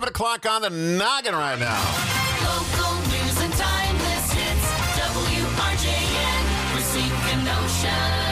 11 o'clock on the noggin right now. Local news and timeless hits. WRJN, Racine, Kenosha.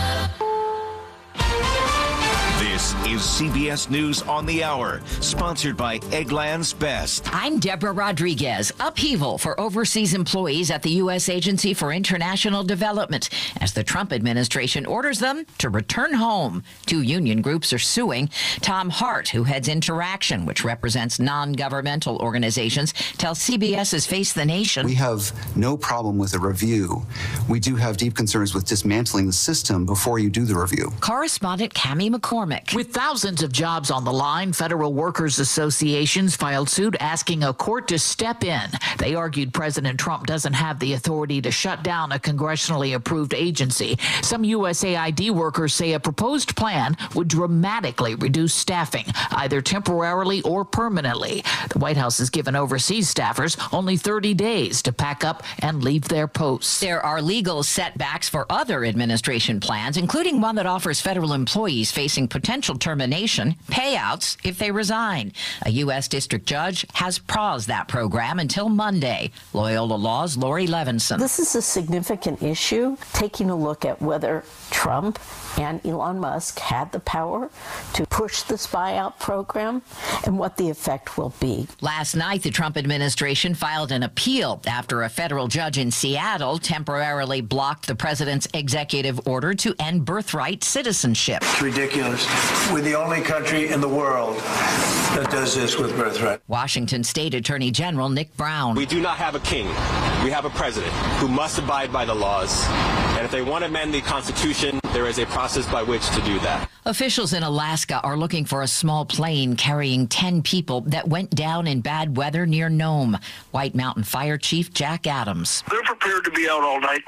This is CBS News on the Hour, sponsored by Eggland's Best. I'm Deborah Rodriguez. Upheaval for overseas employees at the U.S. Agency for International Development as the Trump administration orders them to return home. 2 union groups are suing. Tom Hart, who heads Interaction, which represents non-governmental organizations, tells CBS's Face the Nation. We have no problem with a review. We do have deep concerns with dismantling the system before you do the review. Correspondent Cammie McCormick. With thousands of jobs on the line, federal workers associations filed suit asking a court to step in. They argued President Trump doesn't have the authority to shut down a congressionally approved agency. Some USAID workers say a proposed plan would dramatically reduce staffing, either temporarily or permanently. The White House has given overseas staffers only 30 days to pack up and leave their posts. There are legal setbacks for other administration plans, including one that offers federal employees facing potential termination payouts if they resign. A U.S. district judge has paused that program until Monday. Loyola Law's Lori Levinson. This is a significant issue, taking a look at whether Trump and Elon Musk had the power to push this buyout program and what the effect will be. Last night, the Trump administration filed an appeal after a federal judge in Seattle temporarily blocked the president's executive order to end birthright citizenship. It's ridiculous. We're the only country in the world that does this with birthright. Washington State Attorney General Nick Brown. We do not have a king. We have a president who must abide by the laws. And if they want to amend the Constitution, there is a process by which to do that. Officials in Alaska are looking for a small plane carrying 10 people that went down in bad weather near Nome. White Mountain Fire Chief Jack Adams. They're prepared to be out all night.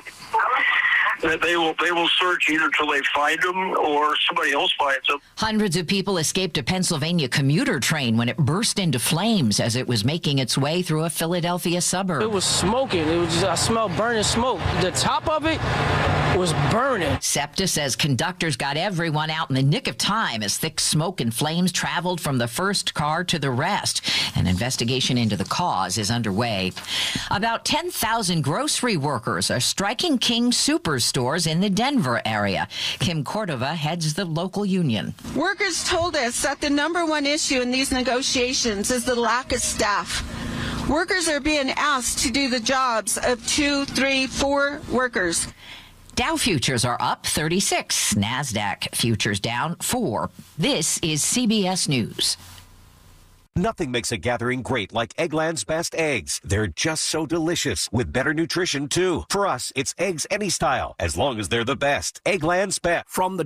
They will search either till they find them or somebody else finds them. Hundreds of people escaped a Pennsylvania commuter train when it burst into flames as it was making its way through a Philadelphia suburb. It was smoking. It was just, I smelled burning smoke. The top of it was burning. SEPTA says conductors got everyone out in the nick of time as thick smoke and flames traveled from the first car to the rest. An investigation into the cause is underway. About 10,000 grocery workers are striking King Superstores in the Denver area. Kim Cordova heads the local union. Workers told us that the number one issue in these negotiations is the lack of staff. Workers are being asked to do the jobs of 2, 3, 4 workers. Dow futures are up 36. NASDAQ futures down 4. This is CBS News. Nothing makes a gathering great like Eggland's Best eggs. They're just so delicious, with better nutrition, too. For us, it's eggs any style, as long as they're the best. Eggland's Best. From the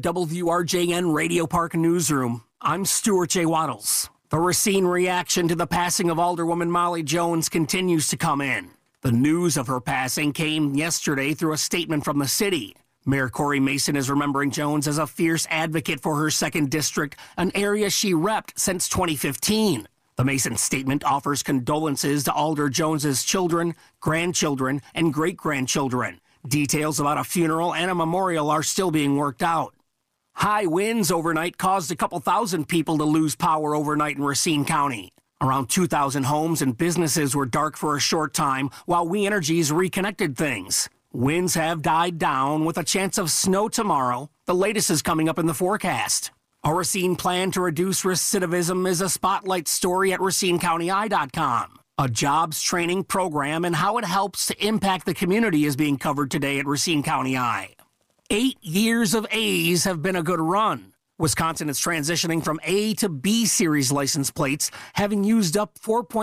WRJN Radio Park Newsroom, I'm Stuart J. Waddles. The Racine reaction to the passing of Alderwoman Molly Jones continues to come in. The news of her passing came yesterday through a statement from the city. Mayor Corey Mason is remembering Jones as a fierce advocate for her 2nd District, an area she repped since 2015. The Mason statement offers condolences to Alder Jones's children, grandchildren, and great-grandchildren. Details about a funeral and a memorial are still being worked out. High winds overnight caused a couple thousand people to lose power overnight in Racine County. Around 2,000 homes and businesses were dark for a short time while We Energies reconnected things. Winds have died down with a chance of snow tomorrow. The latest is coming up in the forecast. A Racine plan to reduce recidivism is a spotlight story at RacineCountyEye.com. A jobs training program and how it helps to impact the community is being covered today at Racine County Eye. 8 years of A's have been a good run. Wisconsin is transitioning from A to B series license plates, having used up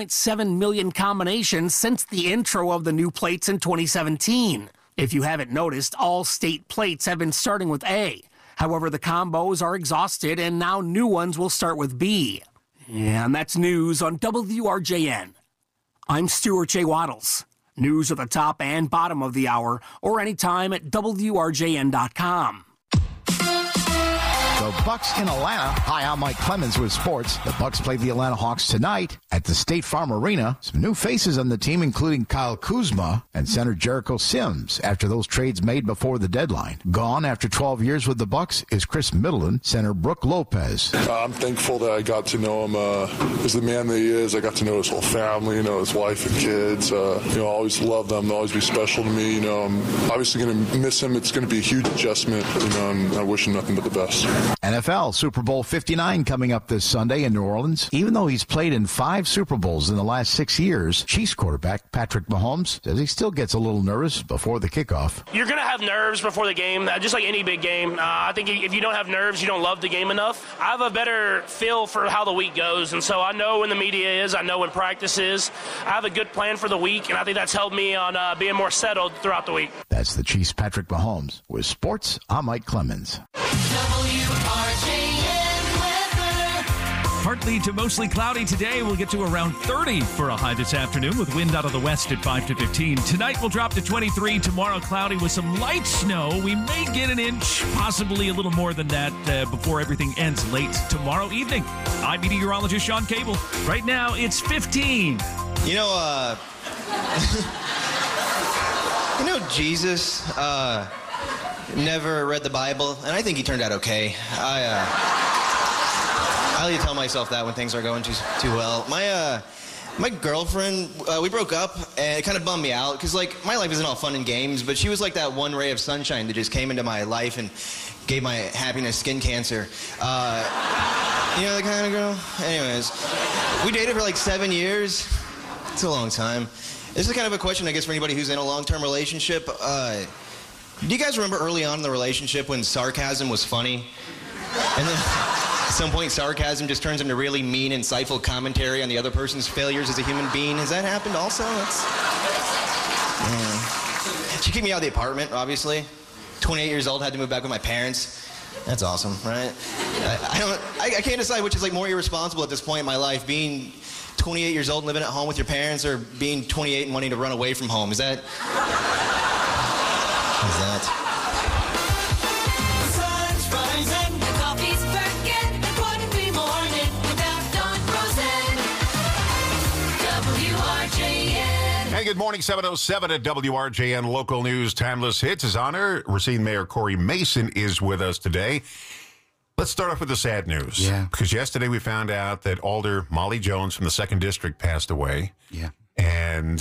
4.7 million combinations since the intro of the new plates in 2017. If you haven't noticed, all state plates have been starting with A. However, the combos are exhausted, and now new ones will start with B. And that's news on WRJN. I'm Stuart J. Waddles. News at the top and bottom of the hour, or anytime at WRJN.com. The Bucks in Atlanta. Hi, I'm Mike Clemens with sports. The Bucks play the Atlanta Hawks tonight at the State Farm Arena. Some new faces on the team, including Kyle Kuzma and center Jericho Sims, after those trades made before the deadline. Gone after 12 years with the Bucks is Chris Middleton, center Brook Lopez. I'm thankful that I got to know him as the man that he is. I got to know his whole family, his wife and kids. I always love them. They'll always be special to me. I'm obviously going to miss him. It's going to be a huge adjustment, and I wish him nothing but the best. NFL Super Bowl 59 coming up this Sunday in New Orleans. Even though he's played in 5 Super Bowls in the last 6 years, Chiefs quarterback Patrick Mahomes says he still gets a little nervous before the kickoff. You're going to have nerves before the game, just like any big game. I think if you don't have nerves, you don't love the game enough. I have a better feel for how the week goes, and so I know when the media is, I know when practice is. I have a good plan for the week, and I think that's helped me on being more settled throughout the week. That's the Chiefs' Patrick Mahomes. With sports, I'm Mike Clemens. Partly to mostly cloudy today. We'll get to around 30 for a high this afternoon with wind out of the west at 5 to 15. Tonight we'll drop to 23. Tomorrow cloudy with some light snow. We may get an inch, possibly a little more than that before everything ends late tomorrow evening. I'm meteorologist Sean Cable. Right now it's 15. Jesus never read the Bible, and I think he turned out okay. I like to tell myself that when things are going too well. My girlfriend, we broke up, and it kind of bummed me out, because, my life isn't all fun and games, but she was like that one ray of sunshine that just came into my life and gave my happiness skin cancer. The kind of girl? Anyways, we dated for 7 years. It's a long time. This is kind of a question, I guess, for anybody who's in a long-term relationship. Do you guys remember early on in the relationship when sarcasm was funny? And then at some point, sarcasm just turns into really mean, insightful commentary on the other person's failures as a human being. Has that happened also? She kicked me out of the apartment, obviously. 28 years old, had to move back with my parents. That's awesome, right? I can't decide which is more irresponsible at this point in my life, being 28 years old and living at home with your parents, or being 28 and wanting to run away from home. Is that? Hey, good morning, 7:07 at WRJN. Local news, Timeless Hits is on air. Racine Mayor Corey Mason is with us today. Let's start off with the sad news. Yeah. Because yesterday we found out that Alder Molly Jones from the 2nd District passed away. Yeah. And,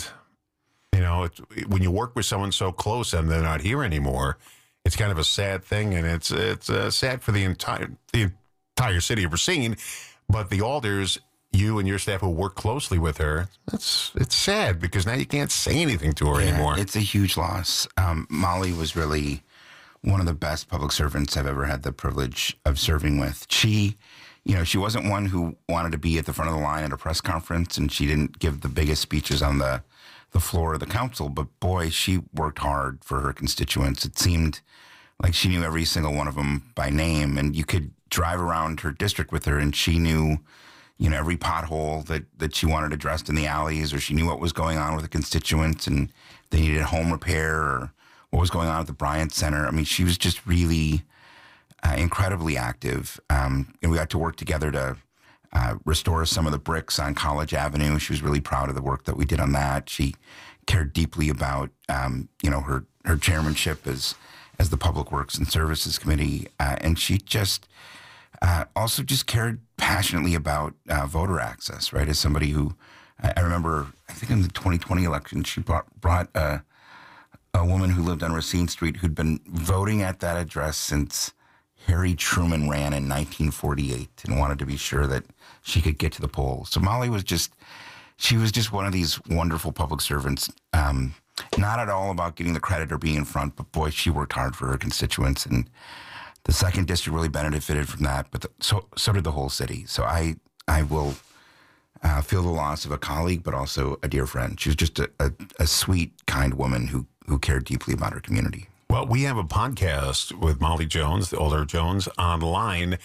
when you work with someone so close and they're not here anymore, it's kind of a sad thing, and it's sad for the entire city of Racine. But the Alders, you and your staff who work closely with her, it's sad because now you can't say anything to her anymore. It's a huge loss. Molly was really one of the best public servants I've ever had the privilege of serving with. She wasn't one who wanted to be at the front of the line at a press conference, and she didn't give the biggest speeches on the floor of the council, but boy, she worked hard for her constituents. It seemed like she knew every single one of them by name, and you could drive around her district with her, and she knew every pothole that she wanted addressed in the alleys, or she knew what was going on with the constituents, and if they needed home repair, or what was going on at the Bryant Center. I mean, she was just really incredibly active, and we got to work together to restore some of the bricks on College Avenue. She was really proud of the work that we did on that. She cared deeply about, her chairmanship as the Public Works and Services Committee, and she just also just cared passionately about voter access, right? As somebody who, I remember, I think in the 2020 election, she brought a woman who lived on Racine Street who'd been voting at that address since Harry Truman ran in 1948 and wanted to be sure that she could get to the polls. So Molly was just one of these wonderful public servants, not at all about getting the credit or being in front, but boy, she worked hard for her constituents, and the 2nd District really benefited from that, but so did the whole city. So I will feel the loss of a colleague, but also a dear friend. She was just a sweet, kind woman who cared deeply about her community. Well, we have a podcast with Molly Jones, the Alder Jones, online.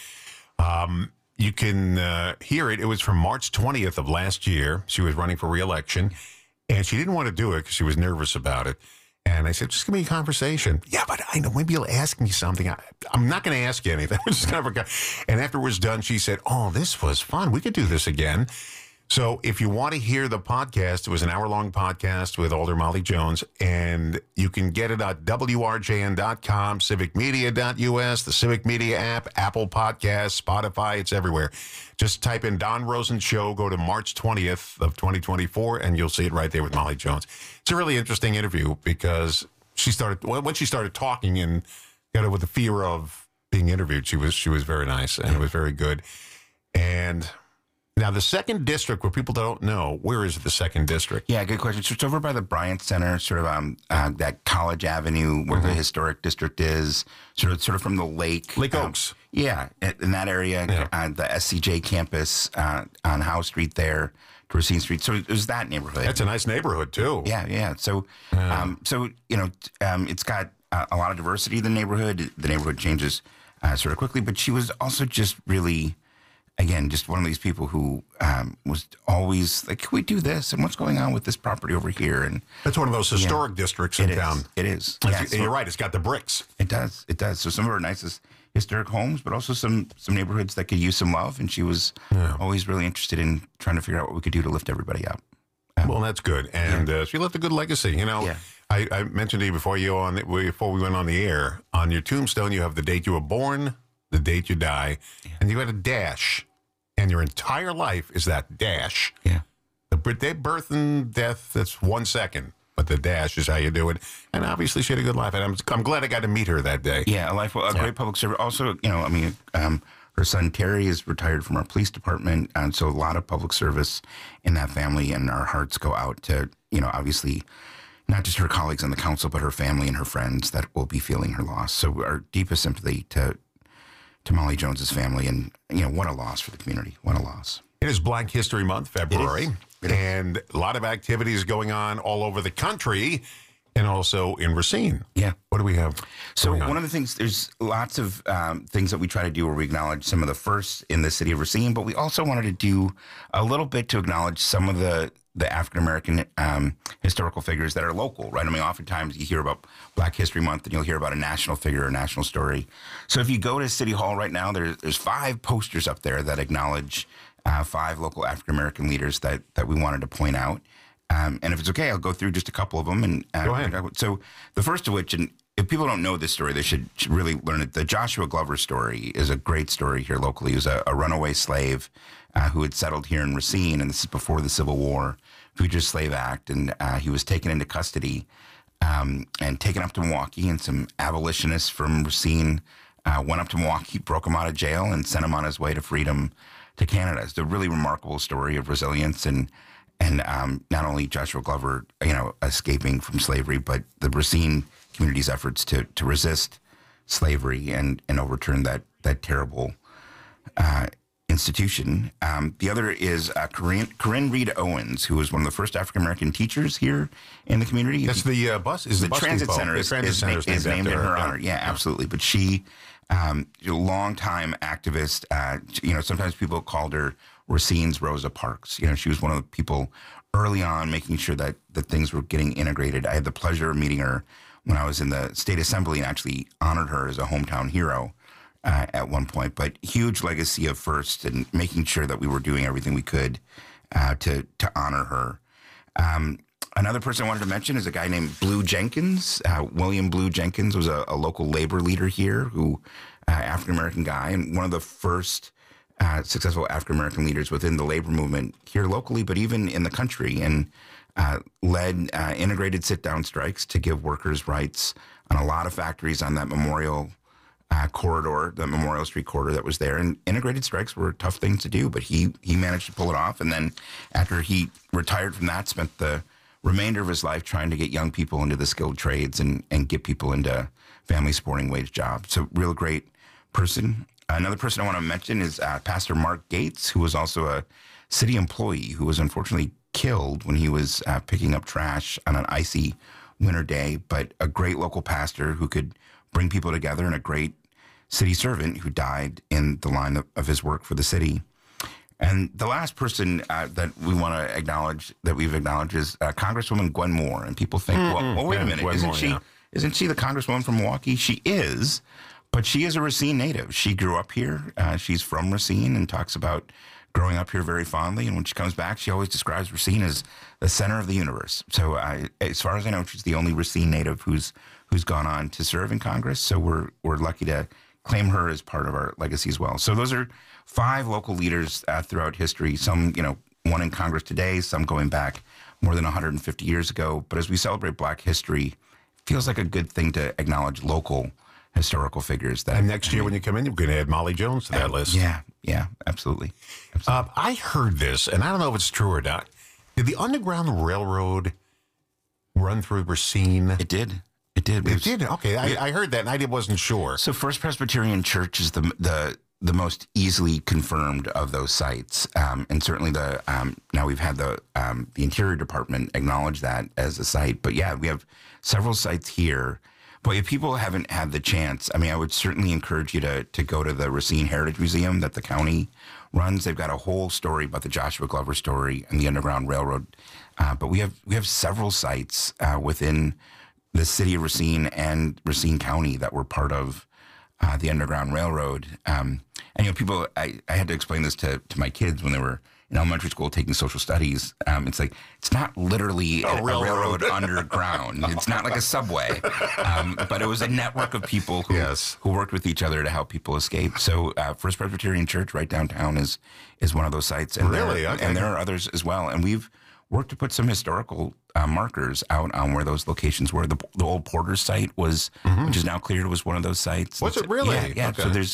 You can hear it. It was from March 20th of last year. She was running for re-election, and she didn't want to do it because she was nervous about it. And I said, just give me a conversation. Yeah, but I know maybe you'll ask me something. I'm not going to ask you anything. I'm just going to forget. And after it was done, she said, oh, this was fun. We could do this again. So if you want to hear the podcast, it was an hour-long podcast with Alder Molly Jones, and you can get it at WRJN.com, civicmedia.us, the Civic Media app, Apple Podcasts, Spotify, it's everywhere. Just type in Don Rosen Show, go to March 20th of 2024, and you'll see it right there with Molly Jones. It's a really interesting interview because when she started talking and got it with the fear of being interviewed, she was very nice, and it was very good. And now, the 2nd District, where people don't know, where is the 2nd District? Yeah, good question. So it's over by the Bryant Center, sort of that College Avenue where the historic district is, sort of from the lake. Lake Oaks. Yeah, in that area, the SCJ campus on Howe Street there, to Racine Street. So it was that neighborhood. That's a nice neighborhood, too. Yeah. So, it's got a lot of diversity in the neighborhood. The neighborhood changes sort of quickly, but she was also just really... Again, just one of these people who was always like, can we do this? And what's going on with this property over here? And that's one of those historic districts in town. It is. Yeah, you're right. It's got the bricks. It does. So some of our nicest historic homes, but also some neighborhoods that could use some love. And she was always really interested in trying to figure out what we could do to lift everybody up. Well, that's good. And she left a good legacy. You know, I mentioned to you before we went on the air, on your tombstone, you have the date you were born, the date you die, and you had a dash. And your entire life is that dash. Yeah. The birth and death, that's 1 second. But the dash is how you do it. And obviously she had a good life. And I'm glad I got to meet her that day. Yeah, a great public servant. Also, her son Terry is retired from our police department. And so a lot of public service in that family. And our hearts go out to, obviously, not just her colleagues on the council, but her family and her friends that will be feeling her loss. So our deepest sympathy to Molly Jones's family, and what a loss for the community. What a loss. It is Black History Month, February, and a lot of activities going on all over the country, and also in Racine. Yeah. What do we have? So one of the things, there's lots of things that we try to do where we acknowledge some of the firsts in the city of Racine, but we also wanted to do a little bit to acknowledge some of the African-American historical figures that are local, right? I mean, oftentimes you hear about Black History Month and you'll hear about a national figure or a national story. So if you go to City Hall right now, there's 5 posters up there that acknowledge 5 local African-American leaders that we wanted to point out. And if it's okay, I'll go through just a couple of them. And go ahead. So the first of which, and if people don't know this story, they should really learn it. The Joshua Glover story is a great story here locally. He was a runaway slave who had settled here in Racine, and this is before the Civil War, Fugitive Slave Act, and he was taken into custody and taken up to Milwaukee, and some abolitionists from Racine went up to Milwaukee, broke him out of jail, and sent him on his way to freedom to Canada. It's a really remarkable story of resilience and not only Joshua Glover, escaping from slavery, but the Racine community's efforts to resist slavery and overturn that terrible institution. The other is Corinne Reed Owens, who was one of the first African-American teachers here in the community. That's the bus? Is the bus transit depot. center The transit center is named in her honor. Yeah, absolutely. But she, a long-time activist, sometimes people called her Racine's Rosa Parks. She was one of the people early on making sure that things were getting integrated. I had the pleasure of meeting her when I was in the state assembly and actually honored her as a hometown hero at one point. But huge legacy of first and making sure that we were doing everything we could to honor her. Another person I wanted to mention is a guy named Blue Jenkins. William Blue Jenkins was a local labor leader here, African-American guy, and one of the first successful African-American leaders within the labor movement here locally, but even in the country, and led integrated sit-down strikes to give workers rights on a lot of factories on that Memorial corridor, the Memorial Street corridor that was there. And integrated strikes were tough things to do, but he managed to pull it off. And then after he retired from that, spent the remainder of his life trying to get young people into the skilled trades and get people into family supporting wage jobs. So real great person. Another person I want to mention is Pastor Mark Gates, who was also a city employee who was unfortunately killed when he was picking up trash on an icy winter day, but a great local pastor who could bring people together and a great city servant who died in the line of his work for the city. And the last person that we want to acknowledge, that we've acknowledged, is Congresswoman Gwen Moore. And people think, well, wait a minute, isn't she the Congresswoman from Milwaukee? She is, but she is a Racine native. She grew up here. She's from Racine and talks about growing up here very fondly. And when she comes back, she always describes Racine as the center of the universe. So as far as I know, she's the only Racine native who's gone on to serve in Congress. So we're lucky to claim her as part of our legacy as well. So those are 5 local leaders throughout history. Some, one in Congress today, some going back more than 150 years ago. But as we celebrate Black history, it feels like a good thing to acknowledge local historical figures. And next year when you come in, you're going to add Molly Jones to that list. Yeah, absolutely. I heard this, and I don't know if it's true or not. Did the Underground Railroad run through Racine? It did. It did? Okay, I heard that, and I wasn't sure. So First Presbyterian Church is the most easily confirmed of those sites. And certainly now we've had the Interior Department acknowledge that as a site. But yeah, we have several sites here. But if people haven't had the chance, I would certainly encourage you to go to the Racine Heritage Museum that the county runs. They've got a whole story about the Joshua Glover story and the Underground Railroad. But we have several sites within the city of Racine and Racine County that were part of the Underground Railroad. And people, I had to explain this to my kids when they were in elementary school taking social studies. It's like, it's not literally a railroad underground. It's not like a subway. But it was a network of people who worked with each other to help people escape. So First Presbyterian Church right downtown is one of those sites. And really? And there are others as well. And we've worked to put some historical markers out on where those locations were. The old Porter's site was, which is now cleared, was one of those sites. Was it really? Yeah. Okay. So there's...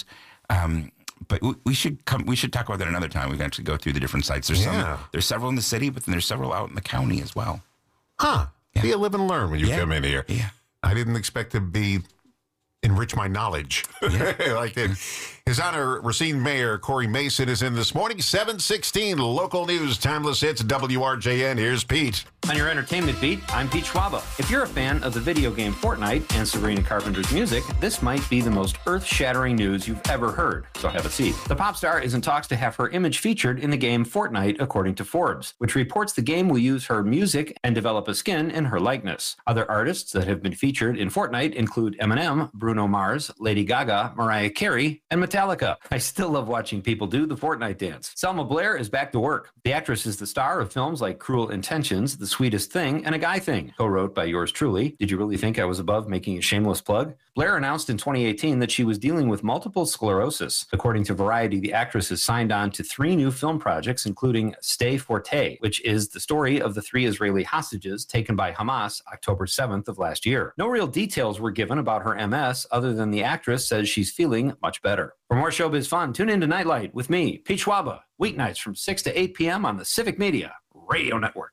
but we should talk about that another time. We can actually go through the different sites. There's several in the city, but then there's several out in the county as well. Huh. Yeah. You live and learn when you come in here. Yeah. I didn't expect to enrich my knowledge like that. His Honor, Racine Mayor Corey Mason is in this morning. 7:16 local news, timeless hits, WRJN. Here's Pete. On your entertainment beat, I'm Pete Schwaba. If you're a fan of the video game Fortnite and Sabrina Carpenter's music, this might be the most earth-shattering news you've ever heard, so have a seat. The pop star is in talks to have her image featured in the game Fortnite, according to Forbes, which reports the game will use her music and develop a skin in her likeness. Other artists that have been featured in Fortnite include Eminem, Bruno Mars, Lady Gaga, Mariah Carey, and Metallica. I still love watching people do the Fortnite dance. Selma Blair is back to work. The actress is the star of films like Cruel Intentions, The Sweetest Thing, and A Guy Thing, co-wrote by yours truly. Did you really think I was above making a shameless plug? Blair announced in 2018 that she was dealing with multiple sclerosis. According to Variety, the actress has signed on to 3 new film projects, including Stay Forte, which is the story of the 3 Israeli hostages taken by Hamas October 7th of last year. No real details were given about her MS, other than the actress says she's feeling much better. For more showbiz fun, tune in to Nightlight with me, Pete Schwaba, weeknights from 6 to 8 p.m. on the Civic Media Radio Network.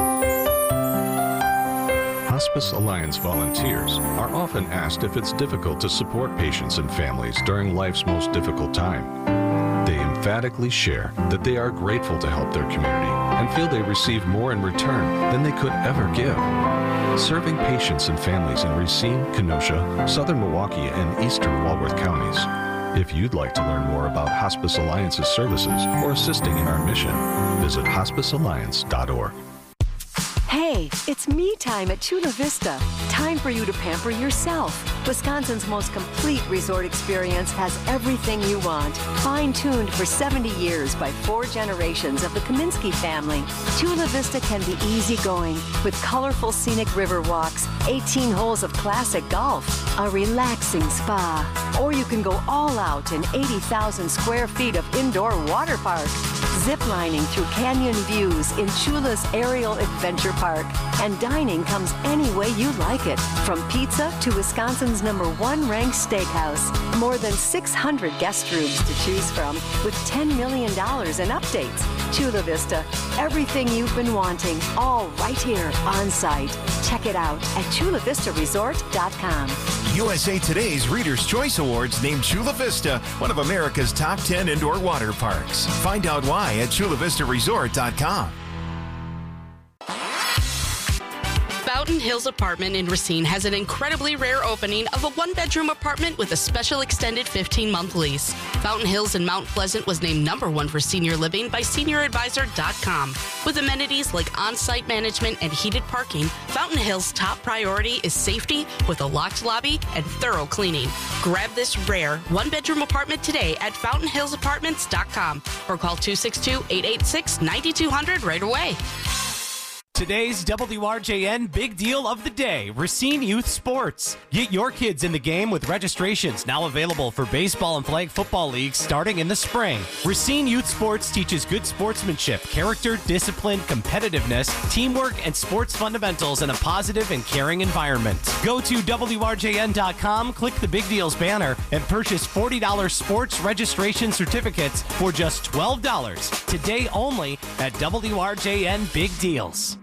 Hospice Alliance volunteers are often asked if it's difficult to support patients and families during life's most difficult time. They emphatically share that they are grateful to help their community and feel they receive more in return than they could ever give. Serving patients and families in Racine, Kenosha, Southern Milwaukee, and Eastern Walworth counties. If you'd like to learn more about Hospice Alliance's services or assisting in our mission, visit hospicealliance.org. Hey, it's me time at Chula Vista. Time for you to pamper yourself. Wisconsin's most complete resort experience has everything you want. Fine-tuned for 70 years by 4 generations of the Kaminsky family. Chula Vista can be easygoing with colorful scenic river walks, 18 holes of classic golf, a relaxing spa. Or you can go all out in 80,000 square feet of indoor water park. Ziplining through canyon views in Chula's Aerial Adventure Park. And dining comes any way you like it. From pizza to Wisconsin's #1 ranked steakhouse. More than 600 guest rooms to choose from with $10 million in updates. Chula Vista, everything you've been wanting, all right here on site. Check it out at chulavistaresort.com. USA Today's Reader's Choice Awards named Chula Vista one of America's top 10 indoor water parks. Find out why at chulavistaresort.com. Fountain Hills Apartment in Racine has an incredibly rare opening of a one-bedroom apartment with a special extended 15-month lease. Fountain Hills in Mount Pleasant was named #1 for senior living by SeniorAdvisor.com. With amenities like on-site management and heated parking, Fountain Hills' top priority is safety with a locked lobby and thorough cleaning. Grab this rare one-bedroom apartment today at FountainHillsApartments.com or call 262-886-9200 right away. Today's WRJN Big Deal of the Day, Racine Youth Sports. Get your kids in the game with registrations now available for baseball and flag football leagues starting in the spring. Racine Youth Sports teaches good sportsmanship, character, discipline, competitiveness, teamwork, and sports fundamentals in a positive and caring environment. Go to WRJN.com, click the Big Deals banner, and purchase $40 sports registration certificates for just $12. Today only at WRJN Big Deals.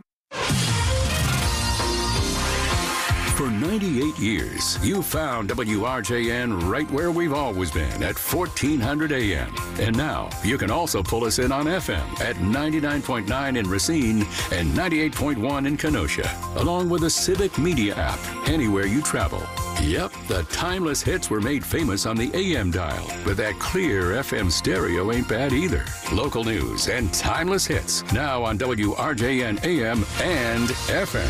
For 98 years, you found WRJN right where we've always been at 1400 AM. And now you can also pull us in on FM at 99.9 in Racine and 98.1 in Kenosha, along with the Civic Media app anywhere you travel. Yep, the timeless hits were made famous on the AM dial, but that clear FM stereo ain't bad either. Local news and timeless hits now on WRJN AM and FM.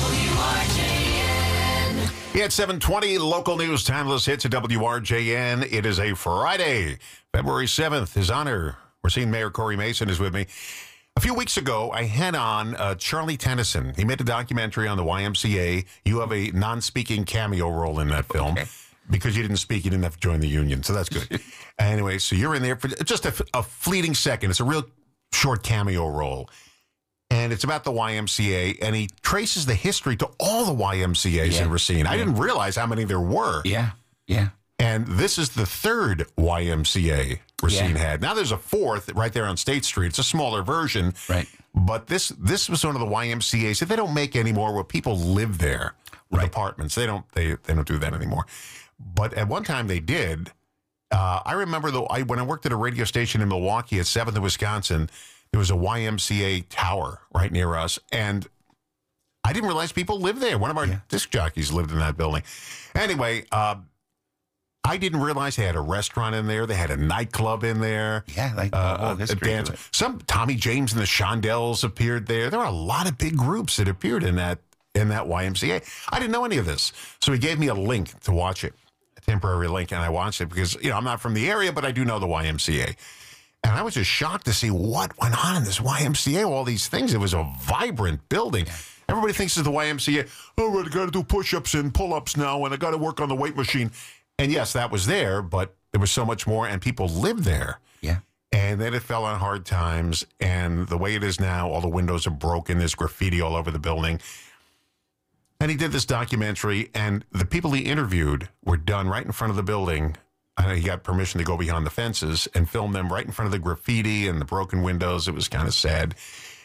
WRJN. It's 7:20, local news, timeless hits at WRJN. It is a Friday, February 7th. His Honor, Racine Mayor Corey Mason is with me. A few weeks ago, I had on Charlie Tennyson. He made a documentary on the YMCA. You have a non-speaking cameo role in that film. Okay. Because you didn't speak, you didn't have to join the union, so that's good. Anyway, so you're in there for just a fleeting second. It's a real short cameo role. And it's about the YMCA, and he traces the history to all the YMCAs in Racine. I didn't realize how many there were. Yeah. And this is the third YMCA Racine had. Now there's a fourth right there on State Street. It's a smaller version. Right. But this was one of the YMCAs that they don't make anymore, where people live there with apartments. They don't do that anymore. But at one time they did. I remember when I worked at a radio station in Milwaukee at 7th and Wisconsin, there was a YMCA tower right near us, and I didn't realize people lived there. One of our disc jockeys lived in that building. Anyway, I didn't realize they had a restaurant in there. They had a nightclub in there. Yeah, like the whole history. Dance. Some Tommy James and the Shondells appeared there. There were a lot of big groups that appeared in that YMCA. I didn't know any of this, so he gave me a link to watch it, a temporary link, and I watched it because I'm not from the area, but I do know the YMCA. And I was just shocked to see what went on in this YMCA, all these things. It was a vibrant building. Everybody thinks it's the YMCA. Oh, I got to do push-ups and pull-ups now, and I got to work on the weight machine. And yes, that was there, but there was so much more, and people lived there. Yeah. And then it fell on hard times, and the way it is now, all the windows are broken. There's graffiti all over the building. And he did this documentary, and the people he interviewed were done right in front of the building. He got permission to go behind the fences and film them right in front of the graffiti and the broken windows. It was kind of sad.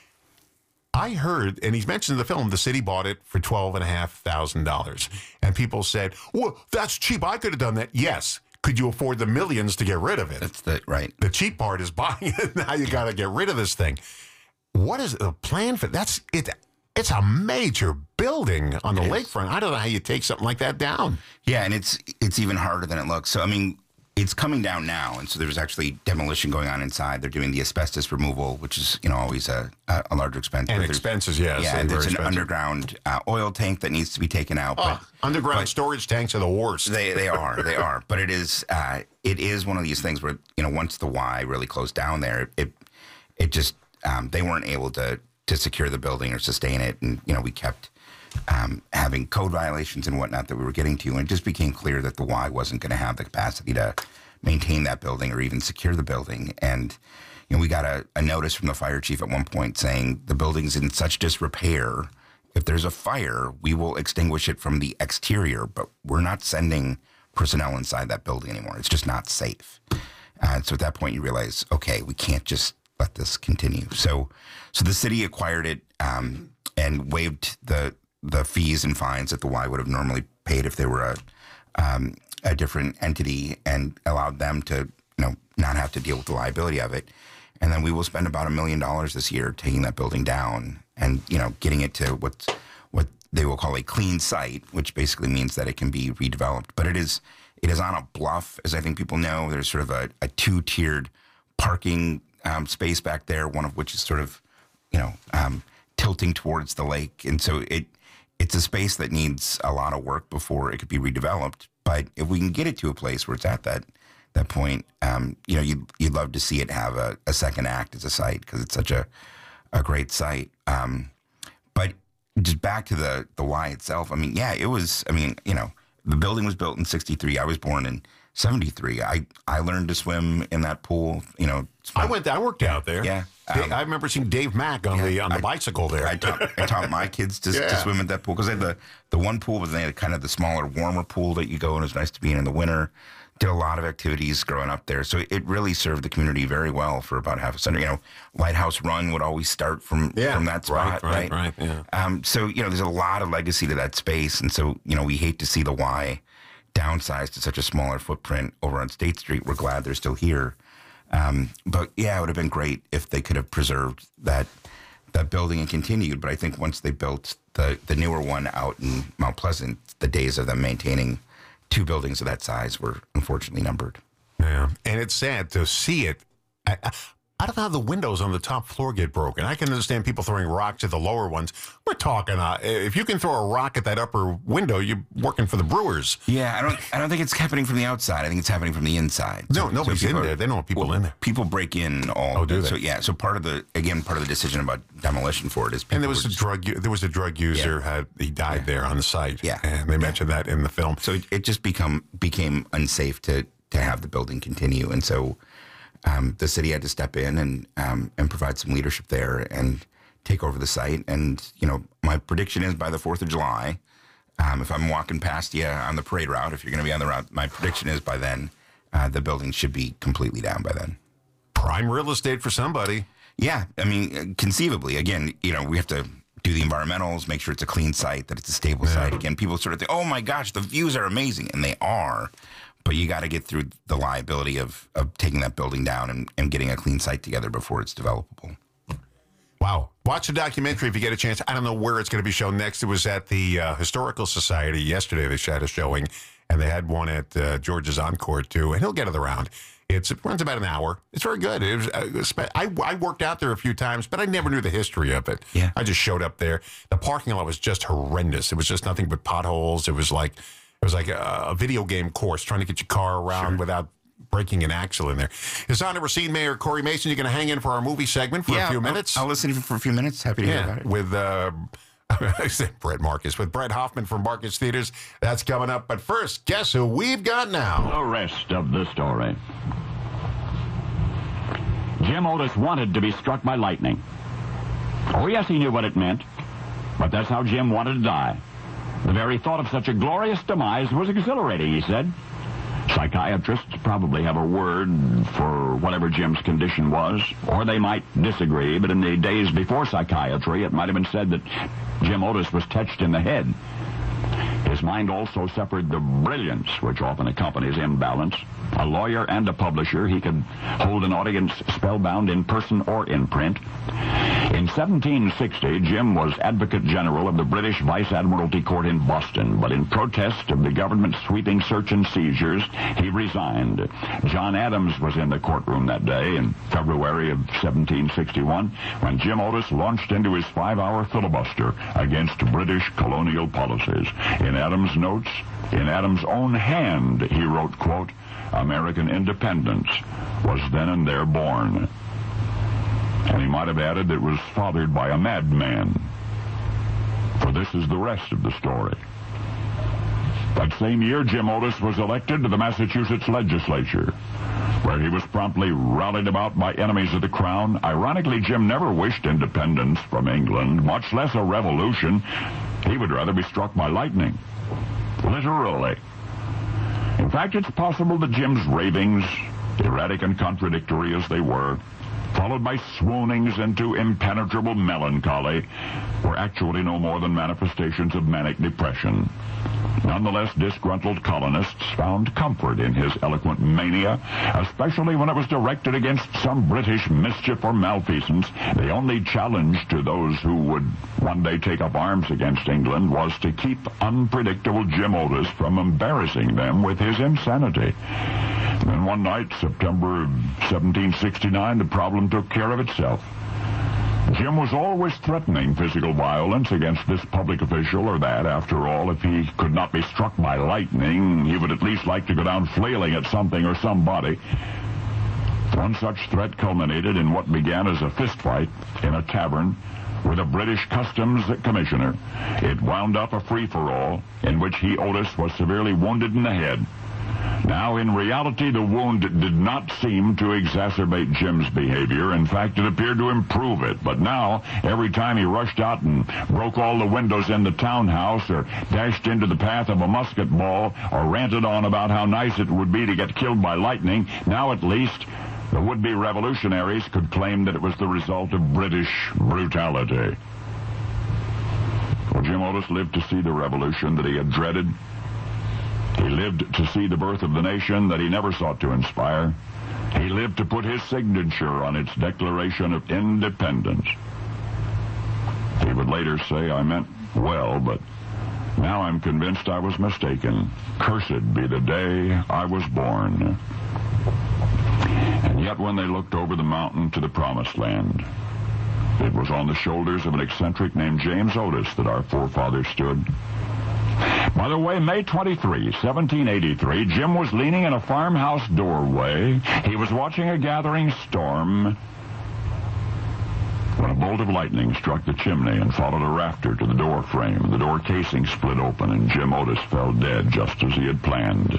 I heard, and he's mentioned in the film, the city bought it for $12,500. And people said, well, that's cheap. I could have done that. Yes. Could you afford the millions to get rid of it? That's right. The cheap part is buying it. Now you got to get rid of this thing. What is the plan for that's it? It's a major building on the lakefront. I don't know how you take something like that down. Yeah, and it's even harder than it looks. So, I mean, it's coming down now, and so there's actually demolition going on inside. They're doing the asbestos removal, which is always a larger expense. And expenses, yes. Yeah, and there's an underground oil tank that needs to be taken out. Underground storage tanks are the worst. They are. But it is one of these things where once the Y really closed down there, it just they weren't able to secure the building or sustain it, and we kept having code violations and whatnot that we were getting to, and it just became clear that the Y wasn't going to have the capacity to maintain that building or even secure the building. And we got a notice from the fire chief at one point saying the building's in such disrepair. If there's a fire, we will extinguish it from the exterior, but we're not sending personnel inside that building anymore. It's just not safe. So at that point, you realize, okay, we can't just let this continue. So the city acquired it and waived the fees and fines that the Y would have normally paid if they were a different entity, and allowed them to not have to deal with the liability of it. And then we will spend about $1 million this year taking that building down and getting it to what they will call a clean site, which basically means that it can be redeveloped. But it is on a bluff, as I think people know. There's sort of a two-tiered parking space back there, one of which is sort of, tilting towards the lake. And so it's a space that needs a lot of work before it could be redeveloped. But if we can get it to a place where it's at that point, you'd love to see it have a second act as a site, because it's such a great site. But just back to the Y itself. The building was built in 1963. I was born in 1973. I learned to swim in that pool. I worked out there. Yeah. I remember seeing Dave Mack on the bicycle there. I taught my kids to swim at that pool, because they had the one pool, but they had kind of the smaller, warmer pool that you go in. It was nice to be in the winter. Did a lot of activities growing up there. So it really served the community very well for about half a century. Lighthouse Run would always start from that spot, right? Yeah. So, there's a lot of legacy to that space. And so, we hate to see the Y downsized to such a smaller footprint over on State Street. We're glad they're still here. But yeah, it would have been great if they could have preserved that building and continued. But I think once they built the newer one out in Mount Pleasant, the days of them maintaining two buildings of that size were unfortunately numbered. Yeah, and it's sad to see it. I don't know how the windows on the top floor get broken. I can understand people throwing rocks at the lower ones. We're talking, if you can throw a rock at that upper window, you're working for the Brewers. Yeah, I don't think it's happening from the outside. I think it's happening from the inside. No, nobody's in there. They don't want people in there. People break in all. Oh, do they? So yeah, so part of the decision about demolition for it is. And there was a drug user he died there on the site. Yeah, and they mentioned that in the film. So it just became unsafe to have the building continue, and so. The city had to step in and provide some leadership there and take over the site. And, my prediction is by the 4th of July, if I'm walking past you on the parade route, if you're going to be on the route, my prediction is by then, the building should be completely down by then. Prime real estate for somebody. Yeah. Conceivably, again, we have to do the environmentals, make sure it's a clean site, that it's a stable site. Again, people sort of think, oh my gosh, the views are amazing. And they are. But you got to get through the liability of taking that building down and getting a clean site together before it's developable. Wow. Watch the documentary if you get a chance. I don't know where it's going to be shown next. It was at the Historical Society yesterday. They had a showing, and they had one at George's Encore, too. And he'll get it around. It runs about an hour. It's very good. I worked out there a few times, but I never knew the history of it. Yeah. I just showed up there. The parking lot was just horrendous. It was just nothing but potholes. It was like a video game course, trying to get your car around without breaking an axle in there. It's on to Racine Mayor Corey Mason. You're going to hang in for our movie segment for a few minutes? I'll listen for a few minutes. Happy to hear about it. With I said Brett Marcus, with Brett Hoffman from Marcus Theaters. That's coming up. But first, guess who we've got now? The rest of the story. Jim Otis wanted to be struck by lightning. Oh, yes, he knew what it meant. But that's how Jim wanted to die. The very thought of such a glorious demise was exhilarating, he said. Psychiatrists probably have a word for whatever Jim's condition was, or they might disagree, but in the days before psychiatry, it might have been said that Jim Otis was touched in the head. His mind also suffered the brilliance which often accompanies imbalance. A lawyer and a publisher, he could hold an audience spellbound in person or in print. In 1760, Jim was Advocate General of the British Vice Admiralty Court in Boston, but in protest of the government's sweeping search and seizures, he resigned. John Adams was in the courtroom that day in February of 1761 when Jim Otis launched into his 5-hour filibuster against British colonial policies. In Adams' notes, in Adams' own hand, he wrote, quote, "American independence was then and there born." And he might have added it was fathered by a madman. For this is the rest of the story. That same year, Jim Otis was elected to the Massachusetts legislature, where he was promptly rallied about by enemies of the crown. Ironically, Jim never wished independence from England, much less a revolution. He would rather be struck by lightning. Literally. In fact, it's possible that Jim's ravings, erratic and contradictory as they were, followed by swoonings into impenetrable melancholy, were actually no more than manifestations of manic depression. Nonetheless, disgruntled colonists found comfort in his eloquent mania, especially when it was directed against some British mischief or malfeasance. The only challenge to those who would one day take up arms against England was to keep unpredictable Jim Otis from embarrassing them with his insanity. Then one night, September 1769, the problem took care of itself. Jim was always threatening physical violence against this public official or that. After all, if he could not be struck by lightning, he would at least like to go down flailing at something or somebody. One such threat culminated in what began as a fistfight in a tavern with a British customs commissioner. It wound up a free-for-all in which he, Otis, was severely wounded in the head. Now, in reality, the wound did not seem to exacerbate Jim's behavior. In fact, it appeared to improve it. But now, every time he rushed out and broke all the windows in the townhouse, or dashed into the path of a musket ball, or ranted on about how nice it would be to get killed by lightning, now at least the would-be revolutionaries could claim that it was the result of British brutality. Well, Jim Otis lived to see the revolution that he had dreaded. He lived to see the birth of the nation that he never sought to inspire. He lived to put his signature on its Declaration of Independence. He would later say, I meant well, but now I'm convinced I was mistaken. Cursed be the day I was born. And yet when they looked over the mountain to the promised land, it was on the shoulders of an eccentric named James Otis that our forefathers stood. By the way, May 23, 1783, Jim was leaning in a farmhouse doorway. He was watching a gathering storm when a bolt of lightning struck the chimney and followed a rafter to the door frame. The door casing split open, and Jim Otis fell dead just as he had planned.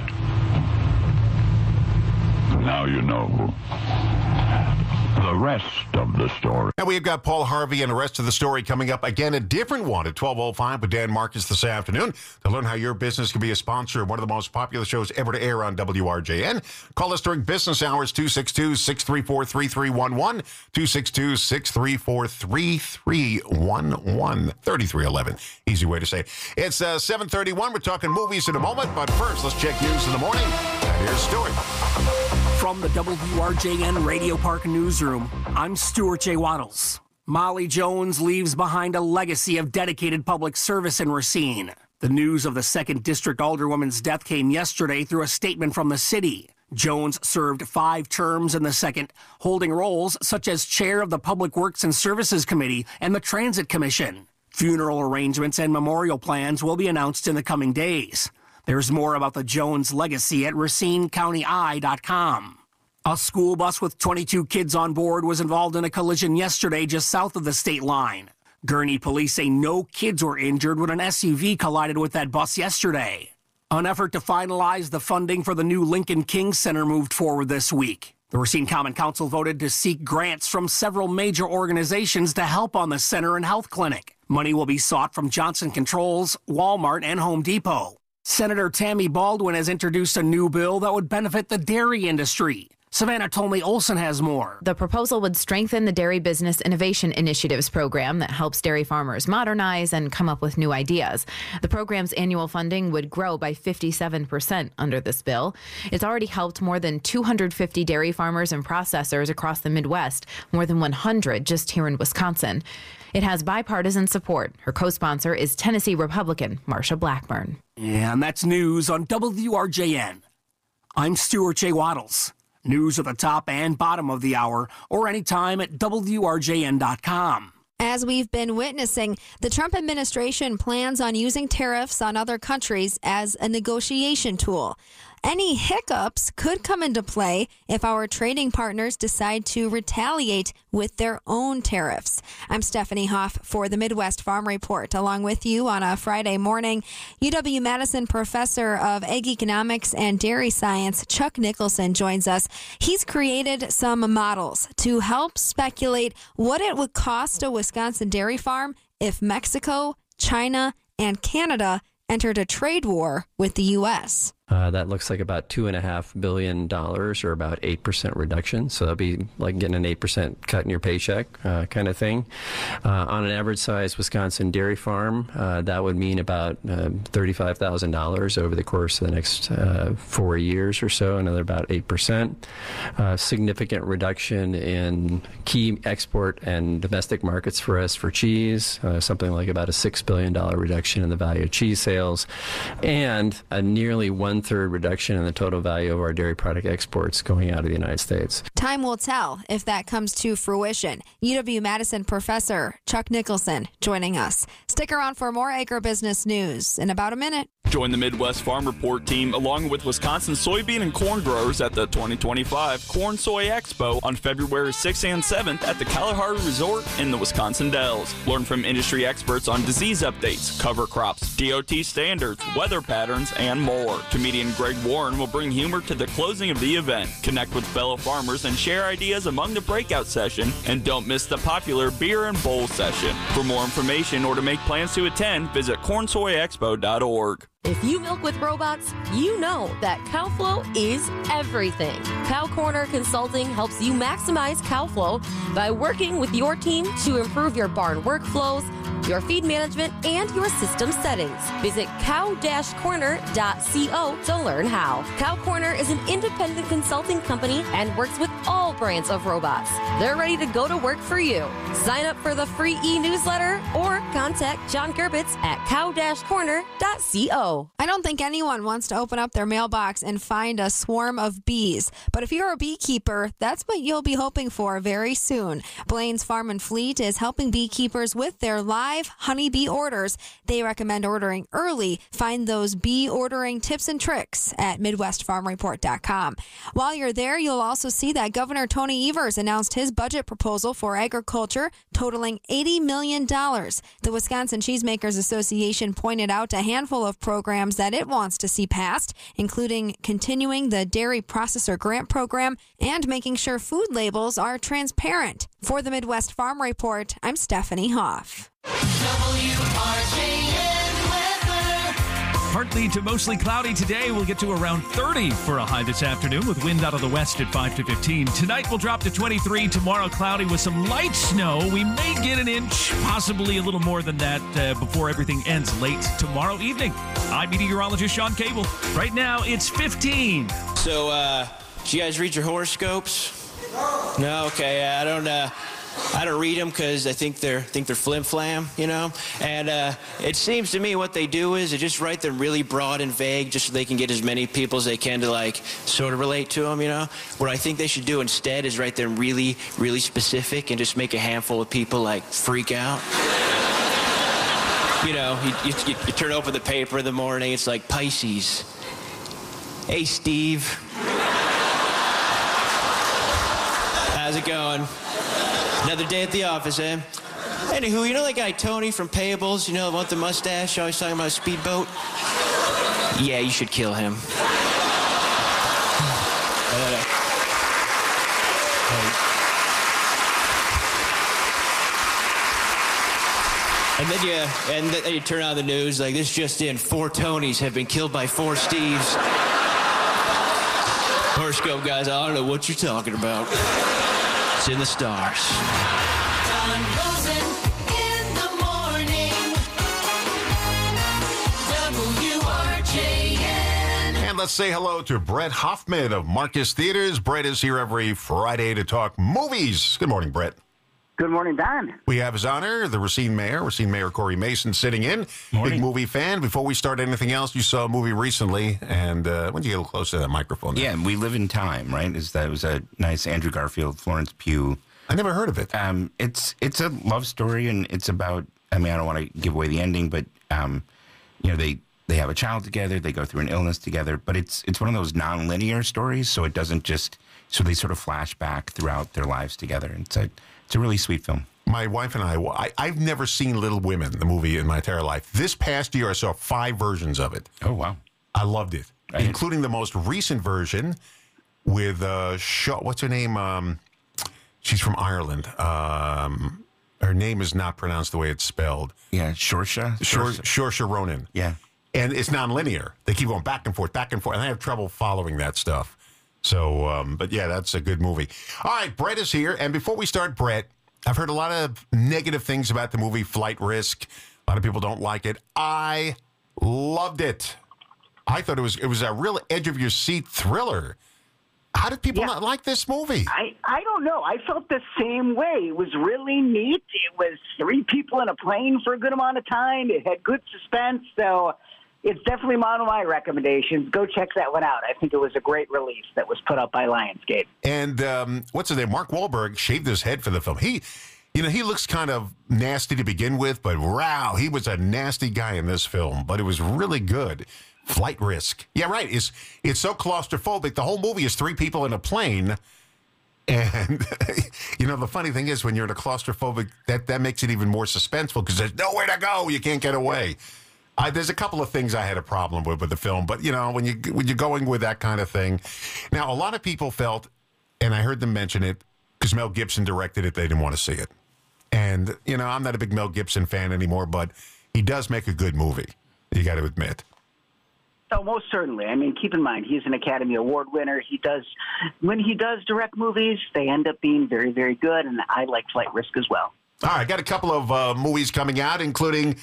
Now you know the rest of the story. And we've got Paul Harvey and the rest of the story coming up. Again, a different one at 12:05 with Dan Marcus this afternoon to learn how your business can be a sponsor of one of the most popular shows ever to air on WRJN. Call us during business hours, 262-634-3311, 262-634-3311, 3311. Easy way to say it. It's 7:31. We're talking movies in a moment, but first, let's check news in the morning. And here's Stuart. From the WRJN Radio Park Newsroom, I'm Stuart J. Waddles. Molly Jones leaves behind a legacy of dedicated public service in Racine. The news of the 2nd District Alderwoman's death came yesterday through a statement from the city. Jones served 5 terms in the 2nd, holding roles such as chair of the Public Works and Services Committee and the Transit Commission. Funeral arrangements and memorial plans will be announced in the coming days. There's more about the Jones legacy at RacineCountyEye.com. A school bus with 22 kids on board was involved in a collision yesterday just south of the state line. Gurnee police say no kids were injured when an SUV collided with that bus yesterday. An effort to finalize the funding for the new Lincoln King Center moved forward this week. The Racine Common Council voted to seek grants from several major organizations to help on the center and health clinic. Money will be sought from Johnson Controls, Walmart, and Home Depot. Senator Tammy Baldwin has introduced a new bill that would benefit the dairy industry. Savannah Tolmie Olson has more. The proposal would strengthen the Dairy Business Innovation Initiatives program that helps dairy farmers modernize and come up with new ideas. The program's annual funding would grow by 57% under this bill. It's already helped more than 250 dairy farmers and processors across the Midwest, more than 100 just here in Wisconsin. It has bipartisan support. Her co-sponsor is Tennessee Republican Marsha Blackburn. And that's news on WRJN. I'm Stuart J. Waddles. News at the top and bottom of the hour, or anytime at WRJN.com. As we've been witnessing, the Trump administration plans on using tariffs on other countries as a negotiation tool. Any hiccups could come into play if our trading partners decide to retaliate with their own tariffs. I'm Stephanie Hoff for the Midwest Farm Report. Along with you on a Friday morning, UW-Madison professor of Ag Economics and Dairy Science, Chuck Nicholson, joins us. He's created some models to help speculate what it would cost a Wisconsin dairy farm if Mexico, China, and Canada entered a trade war with the U.S. That looks like about $2.5 billion, or about 8% reduction. So that'll be like getting an 8% cut in your paycheck kind of thing. On an average size Wisconsin dairy farm, that would mean about $35,000 over the course of the next 4 years or so, another about 8%. Significant reduction in key export and domestic markets for us for cheese, something like about a $6 billion reduction in the value of cheese sales, and a nearly 1/3 reduction in the total value of our dairy product exports going out of the United States. Time will tell if that comes to fruition. UW-Madison professor Chuck Nicholson joining us. Stick around for more agribusiness news in about a minute. Join the Midwest Farm Report team along with Wisconsin soybean and corn growers at the 2025 Corn Soy Expo on February 6th and 7th at the Kalahari Resort in the Wisconsin Dells. Learn from industry experts on disease updates, cover crops, DOT standards, weather patterns, and more. Comedian Greg Warren will bring humor to the closing of the event. Connect with fellow farmers and share ideas among the breakout session, and don't miss the popular beer and bowl session. For more information or to make plans to attend, visit cornsoyexpo.org. If you milk with robots, you know that CowFlow is everything. Cow Corner Consulting helps you maximize cow flow by working with your team to improve your barn workflows, your feed management, and your system settings. Visit cow-corner.co to learn how. Cow Corner is an independent consulting company and works with all brands of robots. They're ready to go to work for you. Sign up for the free e-newsletter or contact John Gerbitz at cow-corner.co. I don't think anyone wants to open up their mailbox and find a swarm of bees. But if you're a beekeeper, that's what you'll be hoping for very soon. Blaine's Farm and Fleet is helping beekeepers with their live honeybee orders. They recommend ordering early. Find those bee ordering tips and tricks at MidwestFarmReport.com. While you're there, you'll also see that Governor Tony Evers announced his budget proposal for agriculture, totaling $80 million. The Wisconsin Cheesemakers Association pointed out a handful of programs that it wants to see passed, including continuing the Dairy Processor Grant Program and making sure food labels are transparent. For the Midwest Farm Report, I'm Stephanie Hoff. Partly to mostly cloudy today. We'll get to around 30 for a high this afternoon with wind out of the west at 5 to 15. Tonight we'll drop to 23. Tomorrow cloudy with some light snow. We may get an inch, possibly a little more than that before everything ends late tomorrow evening. I'm meteorologist Sean Cable. Right now it's 15. So, did you guys read your horoscopes? No? Okay, I don't read them because I think they're flim-flam, you know? And it seems to me what they do is they just write them really broad and vague just so they can get as many people as they can to, like, sort of relate to them, you know? What I think they should do instead is write them really, really specific and just make a handful of people, like, freak out. You know, you turn open the paper in the morning, it's like Pisces. Hey, Steve. How's it going? Another day at the office, eh? Anywho, you know that guy Tony from Payables? You know, the one with the mustache, always talking about a speedboat? Yeah, you should kill him. And then you turn on the news, like, this just in, 4 Tonys have been killed by 4 Steves. Horoscope guys, I don't know what you're talking about. It's in the stars. John Rosen in the morning. WRJN. And let's say hello to Brett Hoffman of Marcus Theaters. Brett is here every Friday to talk movies. Good morning, Brett. Good morning, Don. We have His Honor, the Racine Mayor Corey Mason, sitting in. Morning. Big movie fan. Before we start anything else, you saw a movie recently, and why don't you get a little closer to that microphone there? Yeah, We Live in Time, right? That was a nice Andrew Garfield, Florence Pugh. I never heard of it. It's a love story, and it's about, I mean, I don't want to give away the ending, but, you know, they have a child together, they go through an illness together, but it's one of those non-linear stories, so it doesn't just, so they sort of flash back throughout their lives together. It's a really sweet film. My wife and I've never seen Little Women, the movie, in my entire life. This past year, I saw 5 versions of it. Oh, wow. I loved it, including the most recent version with what's her name? She's from Ireland. Her name is not pronounced the way it's spelled. Yeah, Saoirse Ronan. Yeah. And it's nonlinear. They keep going back and forth, and I have trouble following that stuff. So, but yeah, that's a good movie. All right, Brett is here. And before we start, Brett, I've heard a lot of negative things about the movie Flight Risk. A lot of people don't like it. I loved it. I thought it was a real edge-of-your-seat thriller. How did people not like this movie? I don't know. I felt the same way. It was really neat. It was 3 people in a plane for a good amount of time. It had good suspense. So it's definitely one of my recommendations. Go check that one out. I think it was a great release that was put up by Lionsgate. And what's his name? Mark Wahlberg shaved his head for the film. He looks kind of nasty to begin with, but wow, he was a nasty guy in this film. But it was really good. Flight Risk. Yeah, right. It's so claustrophobic. The whole movie is 3 people in a plane. And, the funny thing is when you're in a claustrophobic, that makes it even more suspenseful because there's nowhere to go. You can't get away. There's a couple of things I had a problem with the film, but when you're going with that kind of thing. Now, a lot of people felt, and I heard them mention it, because Mel Gibson directed it, they didn't want to see it. And, I'm not a big Mel Gibson fan anymore, but he does make a good movie. You got to admit. Oh, most certainly. I mean, keep in mind, he's an Academy Award winner. When he does direct movies, they end up being very, very good, and I like Flight Risk as well. All right, got a couple of movies coming out, including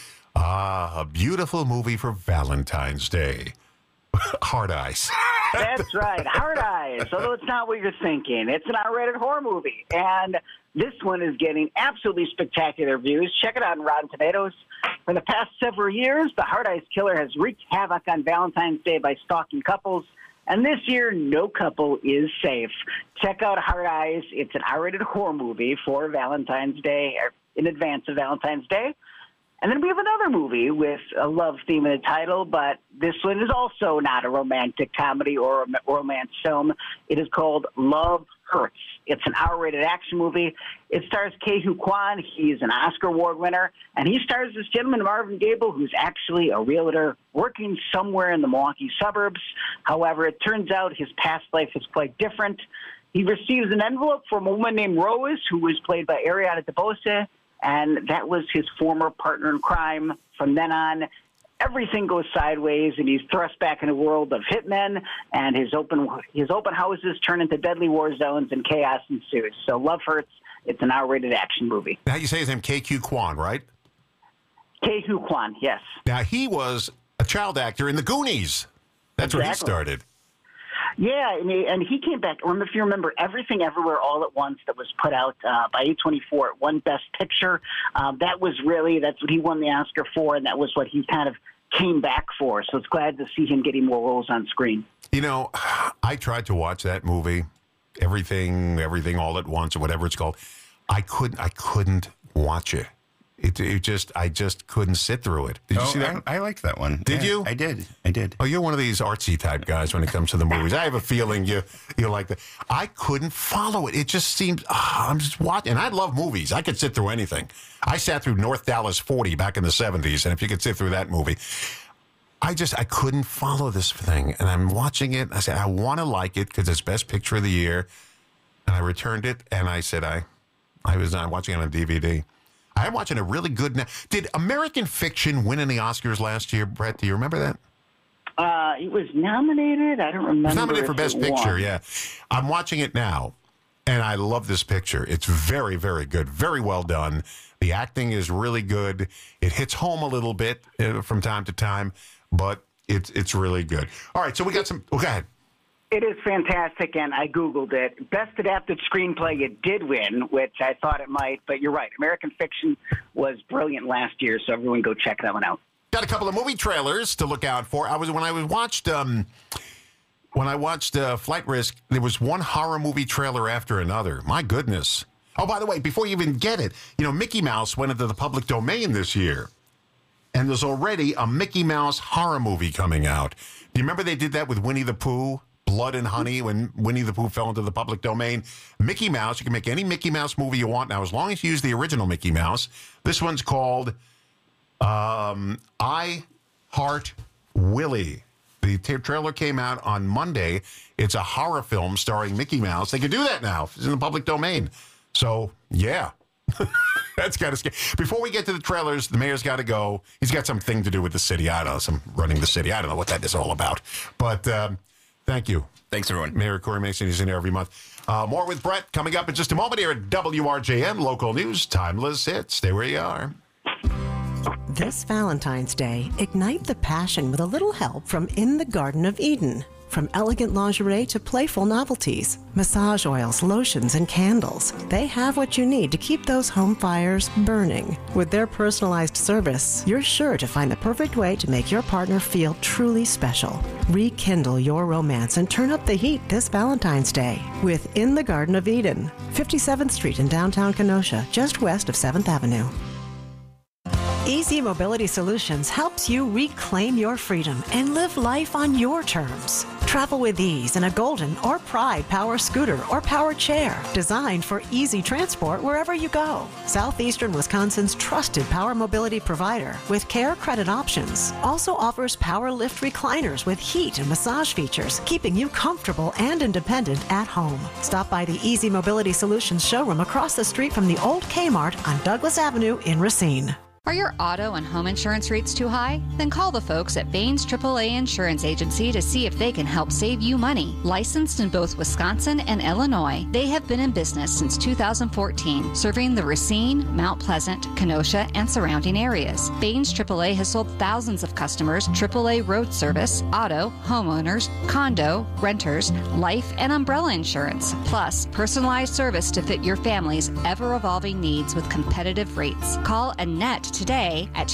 a beautiful movie for Valentine's Day. Hard Eyes. That's right, Hard Eyes. Although it's not what you're thinking. It's an R-rated horror movie. And this one is getting absolutely spectacular reviews. Check it out on Rotten Tomatoes. For the past several years, the Hard Eyes killer has wreaked havoc on Valentine's Day by stalking couples. And this year, no couple is safe. Check out Hard Eyes. It's an R-rated horror movie for Valentine's Day, or in advance of Valentine's Day. And then we have another movie with a love theme in the title, but this one is also not a romantic comedy or a romance film. It is called Love Hurts. It's an R-rated action movie. It stars Ke-Huy Quan. He's an Oscar Award winner. And he stars this gentleman, Marvin Gable, who's actually a realtor working somewhere in the Milwaukee suburbs. However, it turns out his past life is quite different. He receives an envelope from a woman named Rose, who was played by Ariana DeBose. And that was his former partner in crime. From then on, everything goes sideways, and he's thrust back in a world of hitmen, and his open houses turn into deadly war zones, and chaos ensues. So Love Hurts. It's an R-rated action movie. Now, you say his name Ke-Huy Quan, right? Ke-Huy Quan, yes. Now, he was a child actor in The Goonies. That's where he started. Yeah, and he came back. If you remember, Everything Everywhere All at Once that was put out by A24, it won Best Picture. That's what he won the Oscar for, and that was what he kind of came back for. So it's glad to see him getting more roles on screen. I tried to watch that movie, Everything All at Once, or whatever it's called. I couldn't watch it. I just couldn't sit through it. Did you see that? I liked that one. Did you? I did. Oh, you're one of these artsy type guys when it comes to the movies. I have a feeling you like that. I couldn't follow it. It just seemed, I'm just watching. And I love movies. I could sit through anything. I sat through North Dallas 40 back in the 70s, and if you could sit through that movie. I couldn't follow this thing. And I'm watching it. I said, I want to like it because it's Best Picture of the Year. And I returned it, and I said, I was not watching it on DVD. I'm watching a really good. Did American Fiction win any Oscars last year, Brett? Do you remember that? It was nominated. I don't remember. It was nominated for Best Picture, yeah. I'm watching it now, and I love this picture. It's very, very good. Very well done. The acting is really good. It hits home a little bit from time to time, but it's really good. All right, so we got some. Oh, go ahead. It is fantastic, and I Googled it. Best Adapted Screenplay, it did win, which I thought it might, but you're right. American Fiction was brilliant last year, so everyone go check that one out. Got a couple of movie trailers to look out for. When I watched Flight Risk, there was one horror movie trailer after another. My goodness. Oh, by the way, before you even get it, Mickey Mouse went into the public domain this year, and there's already a Mickey Mouse horror movie coming out. Do you remember they did that with Winnie the Pooh? Blood and Honey, when Winnie the Pooh fell into the public domain. Mickey Mouse, you can make any Mickey Mouse movie you want now, as long as you use the original Mickey Mouse. This one's called I Heart Willie. The trailer came out on Monday. It's a horror film starring Mickey Mouse. They can do that now. It's in the public domain. So, yeah. That's kind of scary. Before we get to the trailers, the mayor's got to go. He's got something to do with the city. I don't know, some running the city. I don't know what that is all about. But thank you. Thanks, everyone. Mayor Corey Mason, he's in here every month. More with Brett coming up in just a moment here at WRJN Local News. Timeless hits. Stay where you are. This Valentine's Day, ignite the passion with a little help from In the Garden of Eden. From elegant lingerie to playful novelties, massage oils, lotions, and candles, they have what you need to keep those home fires burning. With their personalized service, you're sure to find the perfect way to make your partner feel truly special. Rekindle your romance and turn up the heat this Valentine's Day with In the Garden of Eden, 57th Street in downtown Kenosha, just west of 7th Avenue. Easy Mobility Solutions helps you reclaim your freedom and live life on your terms. Travel with ease in a Golden or Pride power scooter or power chair, designed for easy transport wherever you go. Southeastern Wisconsin's trusted power mobility provider with care credit options also offers power lift recliners with heat and massage features, keeping you comfortable and independent at home. Stop by the Easy Mobility Solutions showroom across the street from the old Kmart on Douglas Avenue in Racine. Are your auto and home insurance rates too high? Then call the folks at Baines AAA Insurance Agency to see if they can help save you money. Licensed in both Wisconsin and Illinois, they have been in business since 2014, serving the Racine, Mount Pleasant, Kenosha, and surrounding areas. Baines AAA has sold thousands of customers AAA road service, auto, homeowners, condo, renters, life, and umbrella insurance, plus personalized service to fit your family's ever-evolving needs with competitive rates. Call Annette today at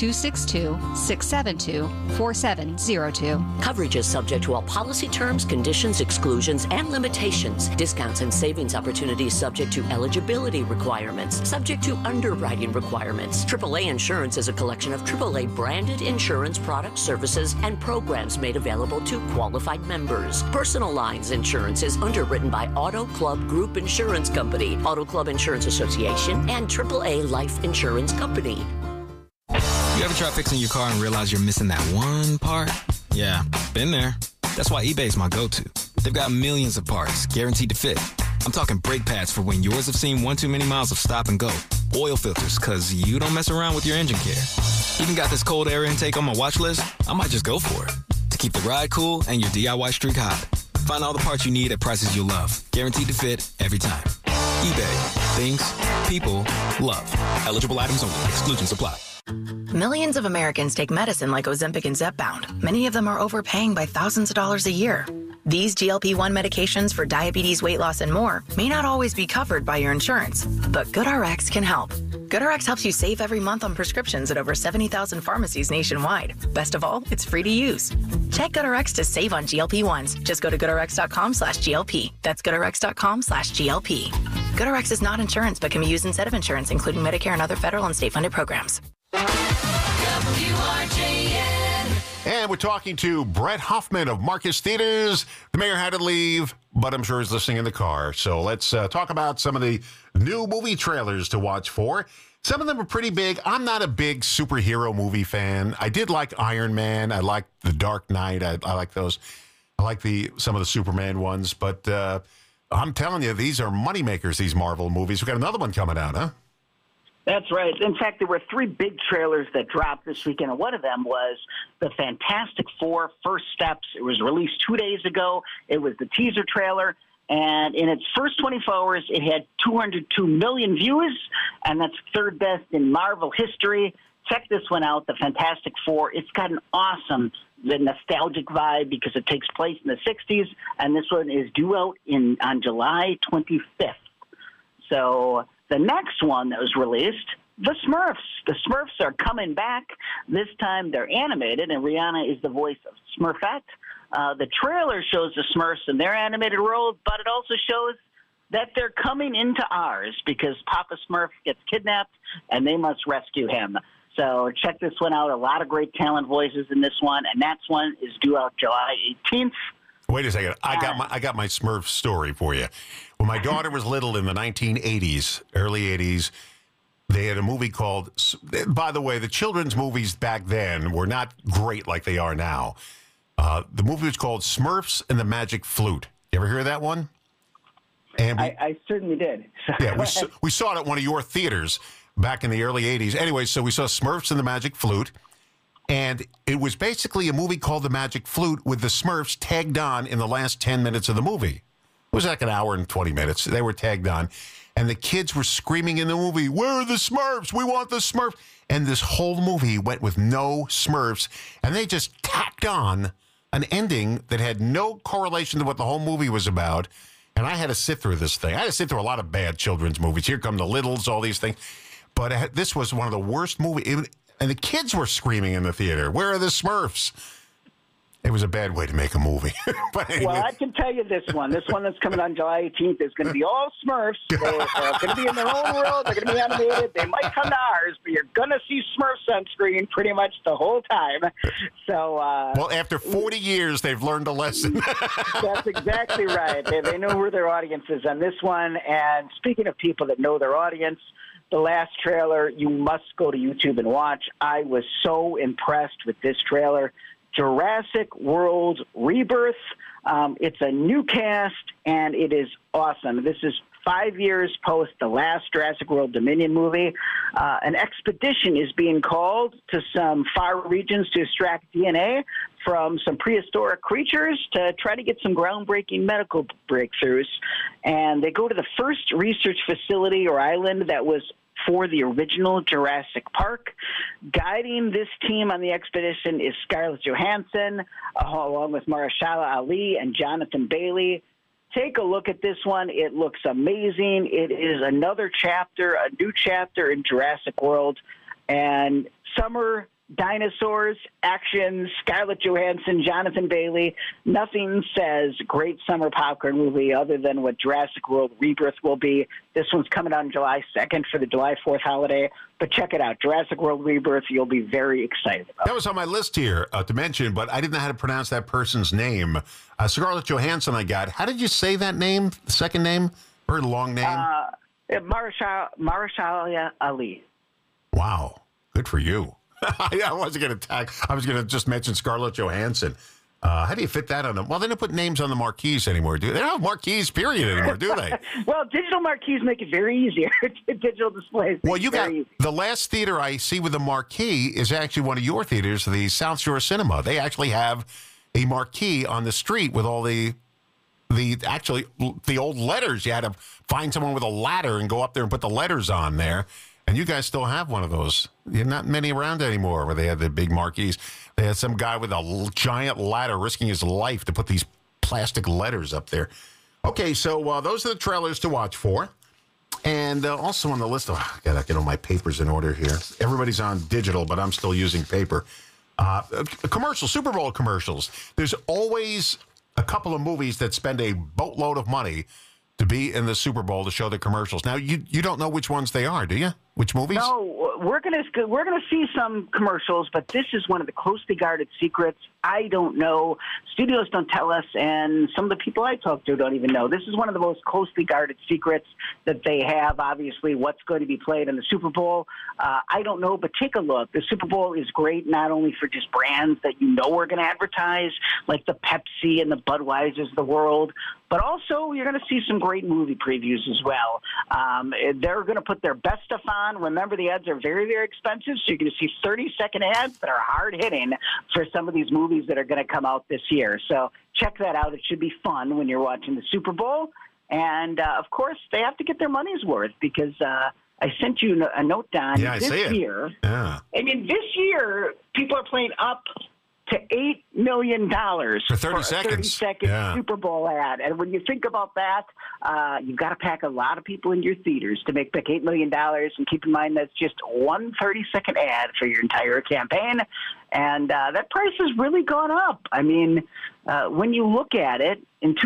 262-672-4702. Coverage is subject to all policy terms, conditions, exclusions, and limitations. Discounts and savings opportunities subject to eligibility requirements, subject to underwriting requirements. AAA Insurance is a collection of AAA branded insurance products, services, and programs made available to qualified members. Personal lines insurance is underwritten by Auto Club Group Insurance Company, Auto Club Insurance Association, and AAA Life Insurance Company. You ever try fixing your car and realize you're missing that one part? Yeah, been there. That's why eBay's my go-to. They've got millions of parts, guaranteed to fit. I'm talking brake pads for when yours have seen one too many miles of stop and go. Oil filters, because you don't mess around with your engine care. Even got this cold air intake on my watch list. I might just go for it. To keep the ride cool and your DIY streak hot. Find all the parts you need at prices you'll love. Guaranteed to fit every time. eBay. Things. People. Love. Eligible items only. Exclusions apply. Millions of Americans take medicine like Ozempic and Zepbound. Many of them are overpaying by thousands of dollars a year. These GLP-1 medications for diabetes, weight loss, and more may not always be covered by your insurance, but GoodRx can help. GoodRx helps you save every month on prescriptions at over 70,000 pharmacies nationwide. Best of all, it's free to use. Check GoodRx to save on GLP-1s. Just go to GoodRx.com/GLP. That's GoodRx.com/GLP. GoodRx is not insurance, but can be used instead of insurance, including Medicare and other federal and state-funded programs. WRJN. And we're talking to Brett Hoffman of Marcus Theaters. The mayor had to leave, but I'm sure he's listening in the car. So let's talk about some of the new movie trailers to watch for. Some of them are pretty big. I'm not a big superhero movie fan. I did like Iron Man. I liked The Dark Knight. I like those. I like some of the Superman ones. But I'm telling you, these are moneymakers, these Marvel movies. We've got another one coming out, huh? That's right. In fact, there were 3 big trailers that dropped this weekend, and one of them was the Fantastic Four First Steps. It was released 2 days ago. It was the teaser trailer, and in its first 24 hours, it had 202 million views, and that's third best in Marvel history. Check this one out, the Fantastic Four. It's got an awesome nostalgic vibe because it takes place in the 60s, and this one is due out on July 25th. So the next one that was released, The Smurfs. The Smurfs are coming back. This time they're animated, and Rihanna is the voice of Smurfette. The trailer shows the Smurfs in their animated world, but it also shows that they're coming into ours because Papa Smurf gets kidnapped, and they must rescue him. So check this one out. A lot of great talent voices in this one, and that one is due out July 18th. Wait a second. I got my Smurf story for you. When my daughter was little in the 1980s, early 80s, they had a movie called, by the way, the children's movies back then were not great like they are now. The movie was called Smurfs and the Magic Flute. You ever hear of that one? And I certainly did. Yeah, we saw it at one of your theaters. back in the early 80s. Anyway, so we saw Smurfs and the Magic Flute. And it was basically a movie called The Magic Flute with the Smurfs tagged on in the last 10 minutes of the movie. It was like an hour and 20 minutes. They were tagged on. And the kids were screaming in the movie, "Where are the Smurfs? We want the Smurfs." And this whole movie went with no Smurfs. And they just tacked on an ending that had no correlation to what the whole movie was about. And I had to sit through this thing. I had to sit through a lot of bad children's movies. Here Come the Littles, all these things. But this was one of the worst movies. And the kids were screaming in the theater, "Where are the Smurfs?" It was a bad way to make a movie. But anyway. Well, I can tell you this one. This one that's coming on July 18th is going to be all Smurfs. They're going to be in their own world. They're going to be animated. They might come to ours, but you're going to see Smurfs on screen pretty much the whole time. So, well, after 40 years, they've learned a lesson. That's exactly right. They know who their audience is on this one. And speaking of people that know their audience, the last trailer, you must go to YouTube and watch. I was so impressed with this trailer. Jurassic World Rebirth. It's a new cast, and it is awesome. This is 5 years post the last Jurassic World Dominion movie. An expedition is being called to some far regions to extract DNA from some prehistoric creatures to try to get some groundbreaking medical breakthroughs. And they go to the first research facility or island that was for the original Jurassic Park. Guiding this team on the expedition is Scarlett Johansson, along with Mahershala Ali and Jonathan Bailey. Take a look at this one. It looks amazing. It is another chapter, a new chapter in Jurassic World. And summer dinosaurs, action, Scarlett Johansson, Jonathan Bailey. Nothing says great summer popcorn movie other than what Jurassic World Rebirth will be. This one's coming out on July 2nd for the July 4th holiday. But check it out. Jurassic World Rebirth, you'll be very excited about. That was on my list here to mention, but I didn't know how to pronounce that person's name. Scarlett Johansson I got. How did you say that name, the second name? Very long name. Mahershala Ali. Wow. Good for you. I wasn't going to tag. I was going to just mention Scarlett Johansson. How do you fit that on them? Well, they don't put names on the marquees anymore, do they? They don't have marquees, period, anymore, do they? Well, digital marquees make it very easier. Digital displays. Well, you got the last theater I see with a marquee is actually one of your theaters, the South Shore Cinema. They actually have a marquee on the street with all the old letters. You had to find someone with a ladder and go up there and put the letters on there. And you guys still have one of those. You're not many around anymore where they had the big marquees. They had some guy with a giant ladder risking his life to put these plastic letters up there. Okay, so those are the trailers to watch for. And also on the list, I got to get all my papers in order here. Everybody's on digital, but I'm still using paper. Commercials, Super Bowl commercials. There's always a couple of movies that spend a boatload of money to be in the Super Bowl to show the commercials. Now, you don't know which ones they are, do you? Which movies? No, we're gonna see some commercials, but this is one of the closely guarded secrets. I don't know. Studios don't tell us, and some of the people I talk to don't even know. This is one of the most closely guarded secrets that they have, obviously, what's going to be played in the Super Bowl. I don't know, but take a look. The Super Bowl is great not only for just brands that you know are going to advertise, like the Pepsi and the Budweisers of the world, but also you're going to see some great movie previews as well. They're going to put their best stuff on. Remember, the ads are very, very expensive, so you're going to see 30-second ads that are hard-hitting for some of these movies that are going to come out this year. So check that out. It should be fun when you're watching the Super Bowl. And, of course, they have to get their money's worth because I sent you a note, Don. Yeah, I see it. This year, yeah. I mean, this year, people are playing up to $8 million for 30 seconds. 30-second Super Bowl ad. And when you think about that, you've got to pack a lot of people in your theaters to make back $8 million. And keep in mind that's just one 30-second ad for your entire campaign. And that price has really gone up. I mean, when you look at it, in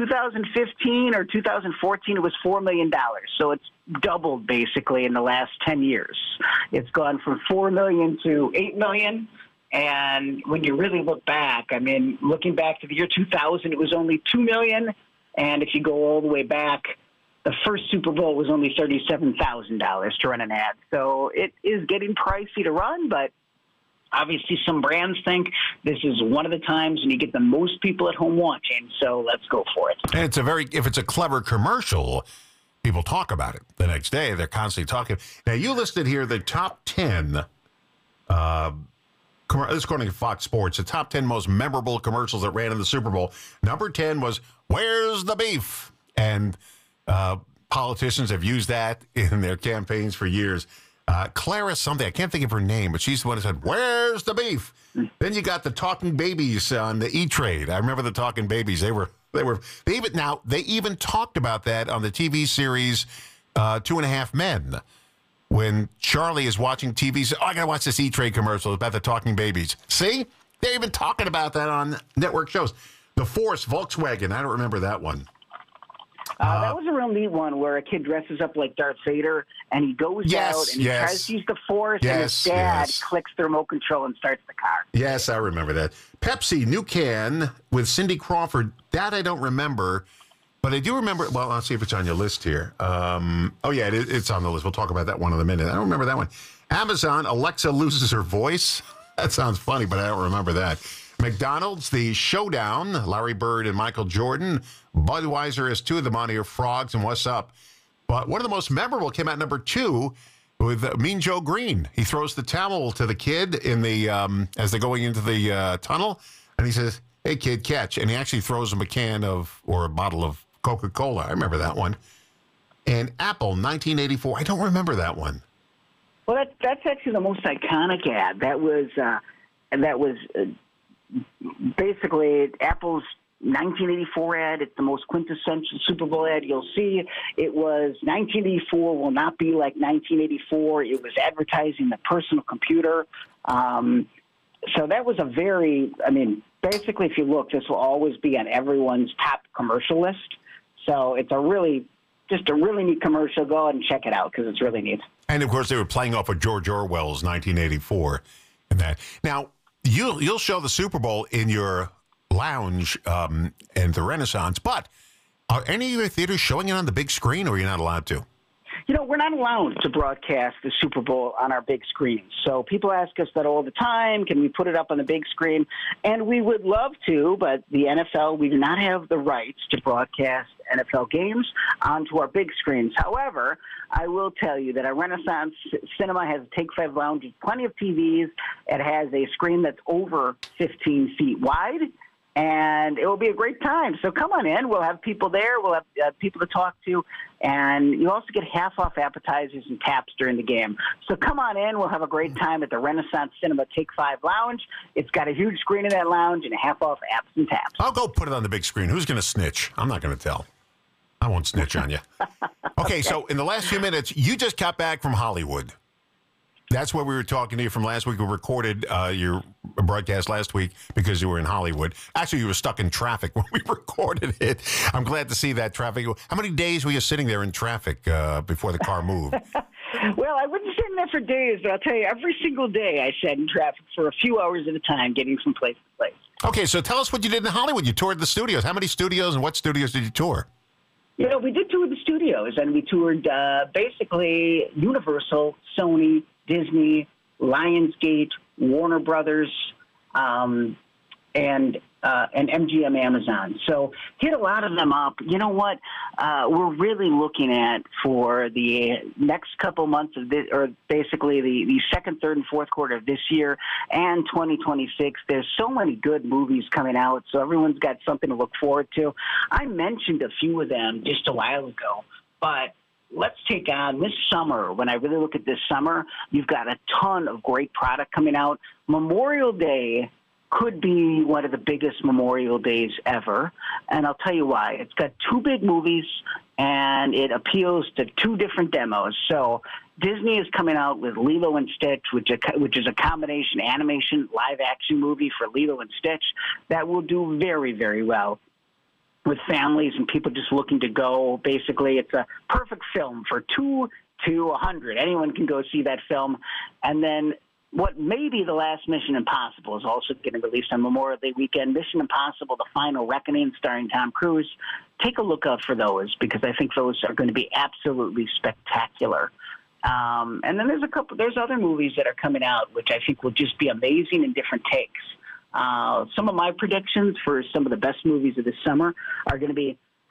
2015 or 2014, it was $4 million. So it's doubled basically in the last 10 years. It's gone from $4 million to $8 million. And when you really look back, I mean, looking back to the year 2000, it was only $2 million. And if you go all the way back, the first Super Bowl was only $37,000 to run an ad. So it is getting pricey to run, but obviously some brands think this is one of the times when you get the most people at home watching. So let's go for it. And if it's a clever commercial, people talk about it the next day. They're constantly talking. Now, you listed here the top 10, this is according to Fox Sports, the top 10 most memorable commercials that ran in the Super Bowl. Number 10 was, "Where's the beef?" And politicians have used that in their campaigns for years. Clara something, I can't think of her name, but she's the one who said, "Where's the beef?" Then you got the Talking Babies on the E-Trade. I remember the Talking Babies. They even talked about that on the TV series 2.5 Men. When Charlie is watching TV, says, I got to watch this E-Trade commercial about the Talking Babies. See? They're even talking about that on network shows. The Force, Volkswagen. I don't remember that one. That was a real neat one where a kid dresses up like Darth Vader and he goes out and he tries to use the Force and his dad clicks the remote control and starts the car. Yes, I remember that. Pepsi, new can with Cindy Crawford. That I don't remember, but I do remember. Well, I'll see if it's on your list here. It's on the list. We'll talk about that one in a minute. I don't remember that one. Amazon, Alexa loses her voice. That sounds funny, but I don't remember that. McDonald's, The Showdown, Larry Bird and Michael Jordan. Budweiser has 2 of them on here, Frogs and What's Up. But one of the most memorable came out number 2 with Mean Joe Green. He throws the towel to the kid in the as they're going into the tunnel, and he says, "Hey, kid, catch." And he actually throws him a can of, or a bottle of Coca-Cola. I remember that one. And Apple, 1984. I don't remember that one. Well, that's actually the most iconic ad. That was basically Apple's 1984 ad. It's the most quintessential Super Bowl ad you'll see. It was 1984 will not be like 1984. It was advertising the personal computer. So that was basically if you look, this will always be on everyone's top commercial list. So it's a really neat commercial. Go ahead and check it out because it's really neat. And, of course, they were playing off of George Orwell's 1984 and that. Now, You'll show the Super Bowl in your lounge and the Renaissance, but are any of your theaters showing it on the big screen, or are you not allowed to? We're not allowed to broadcast the Super Bowl on our big screens. So people ask us that all the time. Can we put it up on the big screen? And we would love to, but the NFL, we do not have the rights to broadcast NFL games onto our big screens. However, I will tell you that our Renaissance Cinema has a Take 5 lounge with plenty of TVs. It has a screen that's over 15 feet wide, and it will be a great time. So come on in. We'll have people there. We'll have people to talk to, and you also get half-off appetizers and taps during the game. So come on in. We'll have a great time at the Renaissance Cinema Take 5 lounge. It's got a huge screen in that lounge and half-off apps and taps. I'll go put it on the big screen. Who's going to snitch? I'm not going to tell. I won't snitch on you. Okay, so in the last few minutes, you just got back from Hollywood. That's where we were talking to you from last week. We recorded your broadcast last week because you were in Hollywood. Actually, you were stuck in traffic when we recorded it. I'm glad to see that traffic. How many days were you sitting there in traffic before the car moved? Well, I wouldn't sit in there for days, but I'll tell you, every single day I sat in traffic for a few hours at a time, getting from place to place. Okay, so tell us what you did in Hollywood. You toured the studios. How many studios and what studios did you tour? We did tour the studios, and we toured basically Universal, Sony, Disney, Lionsgate, Warner Brothers, and MGM Amazon. So hit a lot of them up. You know what? We're really looking at for the next couple months of this, or basically the second, third, and fourth quarter of this year and 2026. There's so many good movies coming out, so everyone's got something to look forward to. I mentioned a few of them just a while ago, but let's take on this summer. When I really look at this summer, you've got a ton of great product coming out. Memorial Day could be one of the biggest Memorial Days ever, and I'll tell you why. It's got 2 big movies, and it appeals to 2 different demos. So Disney is coming out with Lilo and Stitch, which is a combination animation live-action movie for Lilo and Stitch that will do very, very well with families and people just looking to go. Basically, it's a perfect film for 2 to 100. Anyone can go see that film. And then what may be the last Mission Impossible is also getting released on Memorial Day weekend. Mission Impossible, The Final Reckoning, starring Tom Cruise. Take a look out for those because I think those are going to be absolutely spectacular. And then there's other movies that are coming out which I think will just be amazing in different takes. Some of my predictions for some of the best movies of this summer are going to be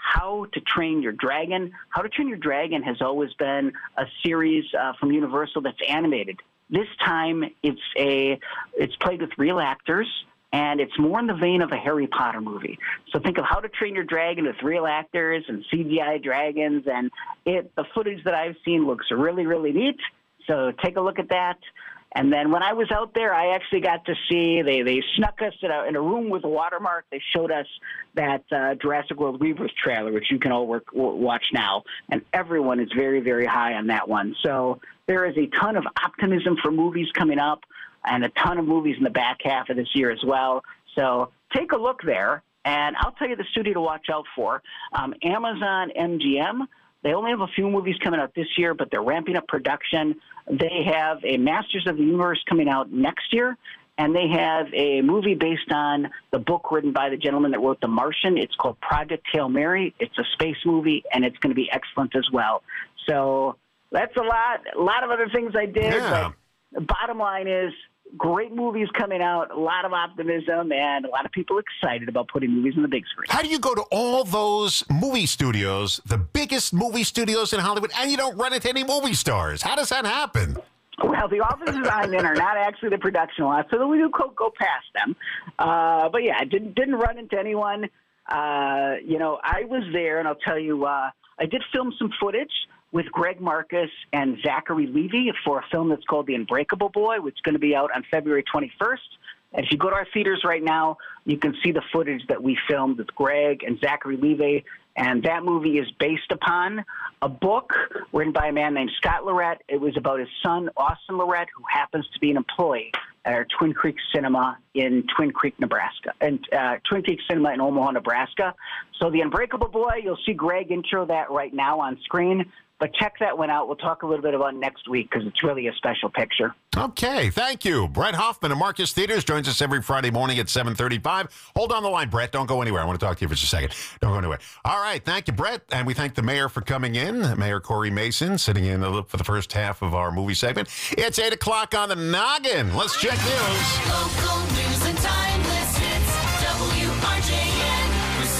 How to Train Your Dragon. How to Train Your Dragon has always been a series from Universal that's animated. This time it's played with real actors, and it's more in the vein of a Harry Potter movie. So think of How to Train Your Dragon with real actors and CGI dragons, and the footage that I've seen looks really, really neat. So take a look at that. And then when I was out there, I actually got to see, they snuck us in a room with a watermark. They showed us that Jurassic World Rebirth trailer, which you can all watch now. And everyone is very, very high on that one. So there is a ton of optimism for movies coming up and a ton of movies in the back half of this year as well. So take a look there. And I'll tell you the studio to watch out for. Amazon MGM. They only have a few movies coming out this year, but they're ramping up production. They have a Masters of the Universe coming out next year, and they have a movie based on the book written by the gentleman that wrote The Martian. It's called Project Hail Mary. It's a space movie, and it's going to be excellent as well. So that's a lot of other things I did, but the bottom line is great movies coming out, a lot of optimism, and a lot of people excited about putting movies on the big screen. How do you go to all those movie studios, the biggest movie studios in Hollywood, and you don't run into any movie stars? How does that happen? Well, the offices I'm in are not actually the production lot, so we do go past them. But yeah, I didn't run into anyone. I was there, and I'll tell you, I did film some footage with Greg Marcus and Zachary Levi for a film that's called The Unbreakable Boy, which is going to be out on February 21st. And if you go to our theaters right now, you can see the footage that we filmed with Greg and Zachary Levi. And that movie is based upon a book written by a man named Scott Lorette. It was about his son, Austin Lorette, who happens to be an employee at our Twin Creeks Cinema in Twin Creek, Nebraska, and Twin Creeks Cinema in Omaha, Nebraska. So The Unbreakable Boy, you'll see Greg intro that right now on screen. But check that one out. We'll talk a little bit about next week because it's really a special picture. Okay, thank you. Brett Hoffman of Marcus Theaters joins us every Friday morning at 7:35. Hold on the line, Brett. Don't go anywhere. I want to talk to you for just a second. Don't go anywhere. All right, thank you, Brett. And we thank the mayor for coming in, Mayor Corey Mason, sitting in for the first half of our movie segment. It's 8 o'clock on the noggin. Let's check news.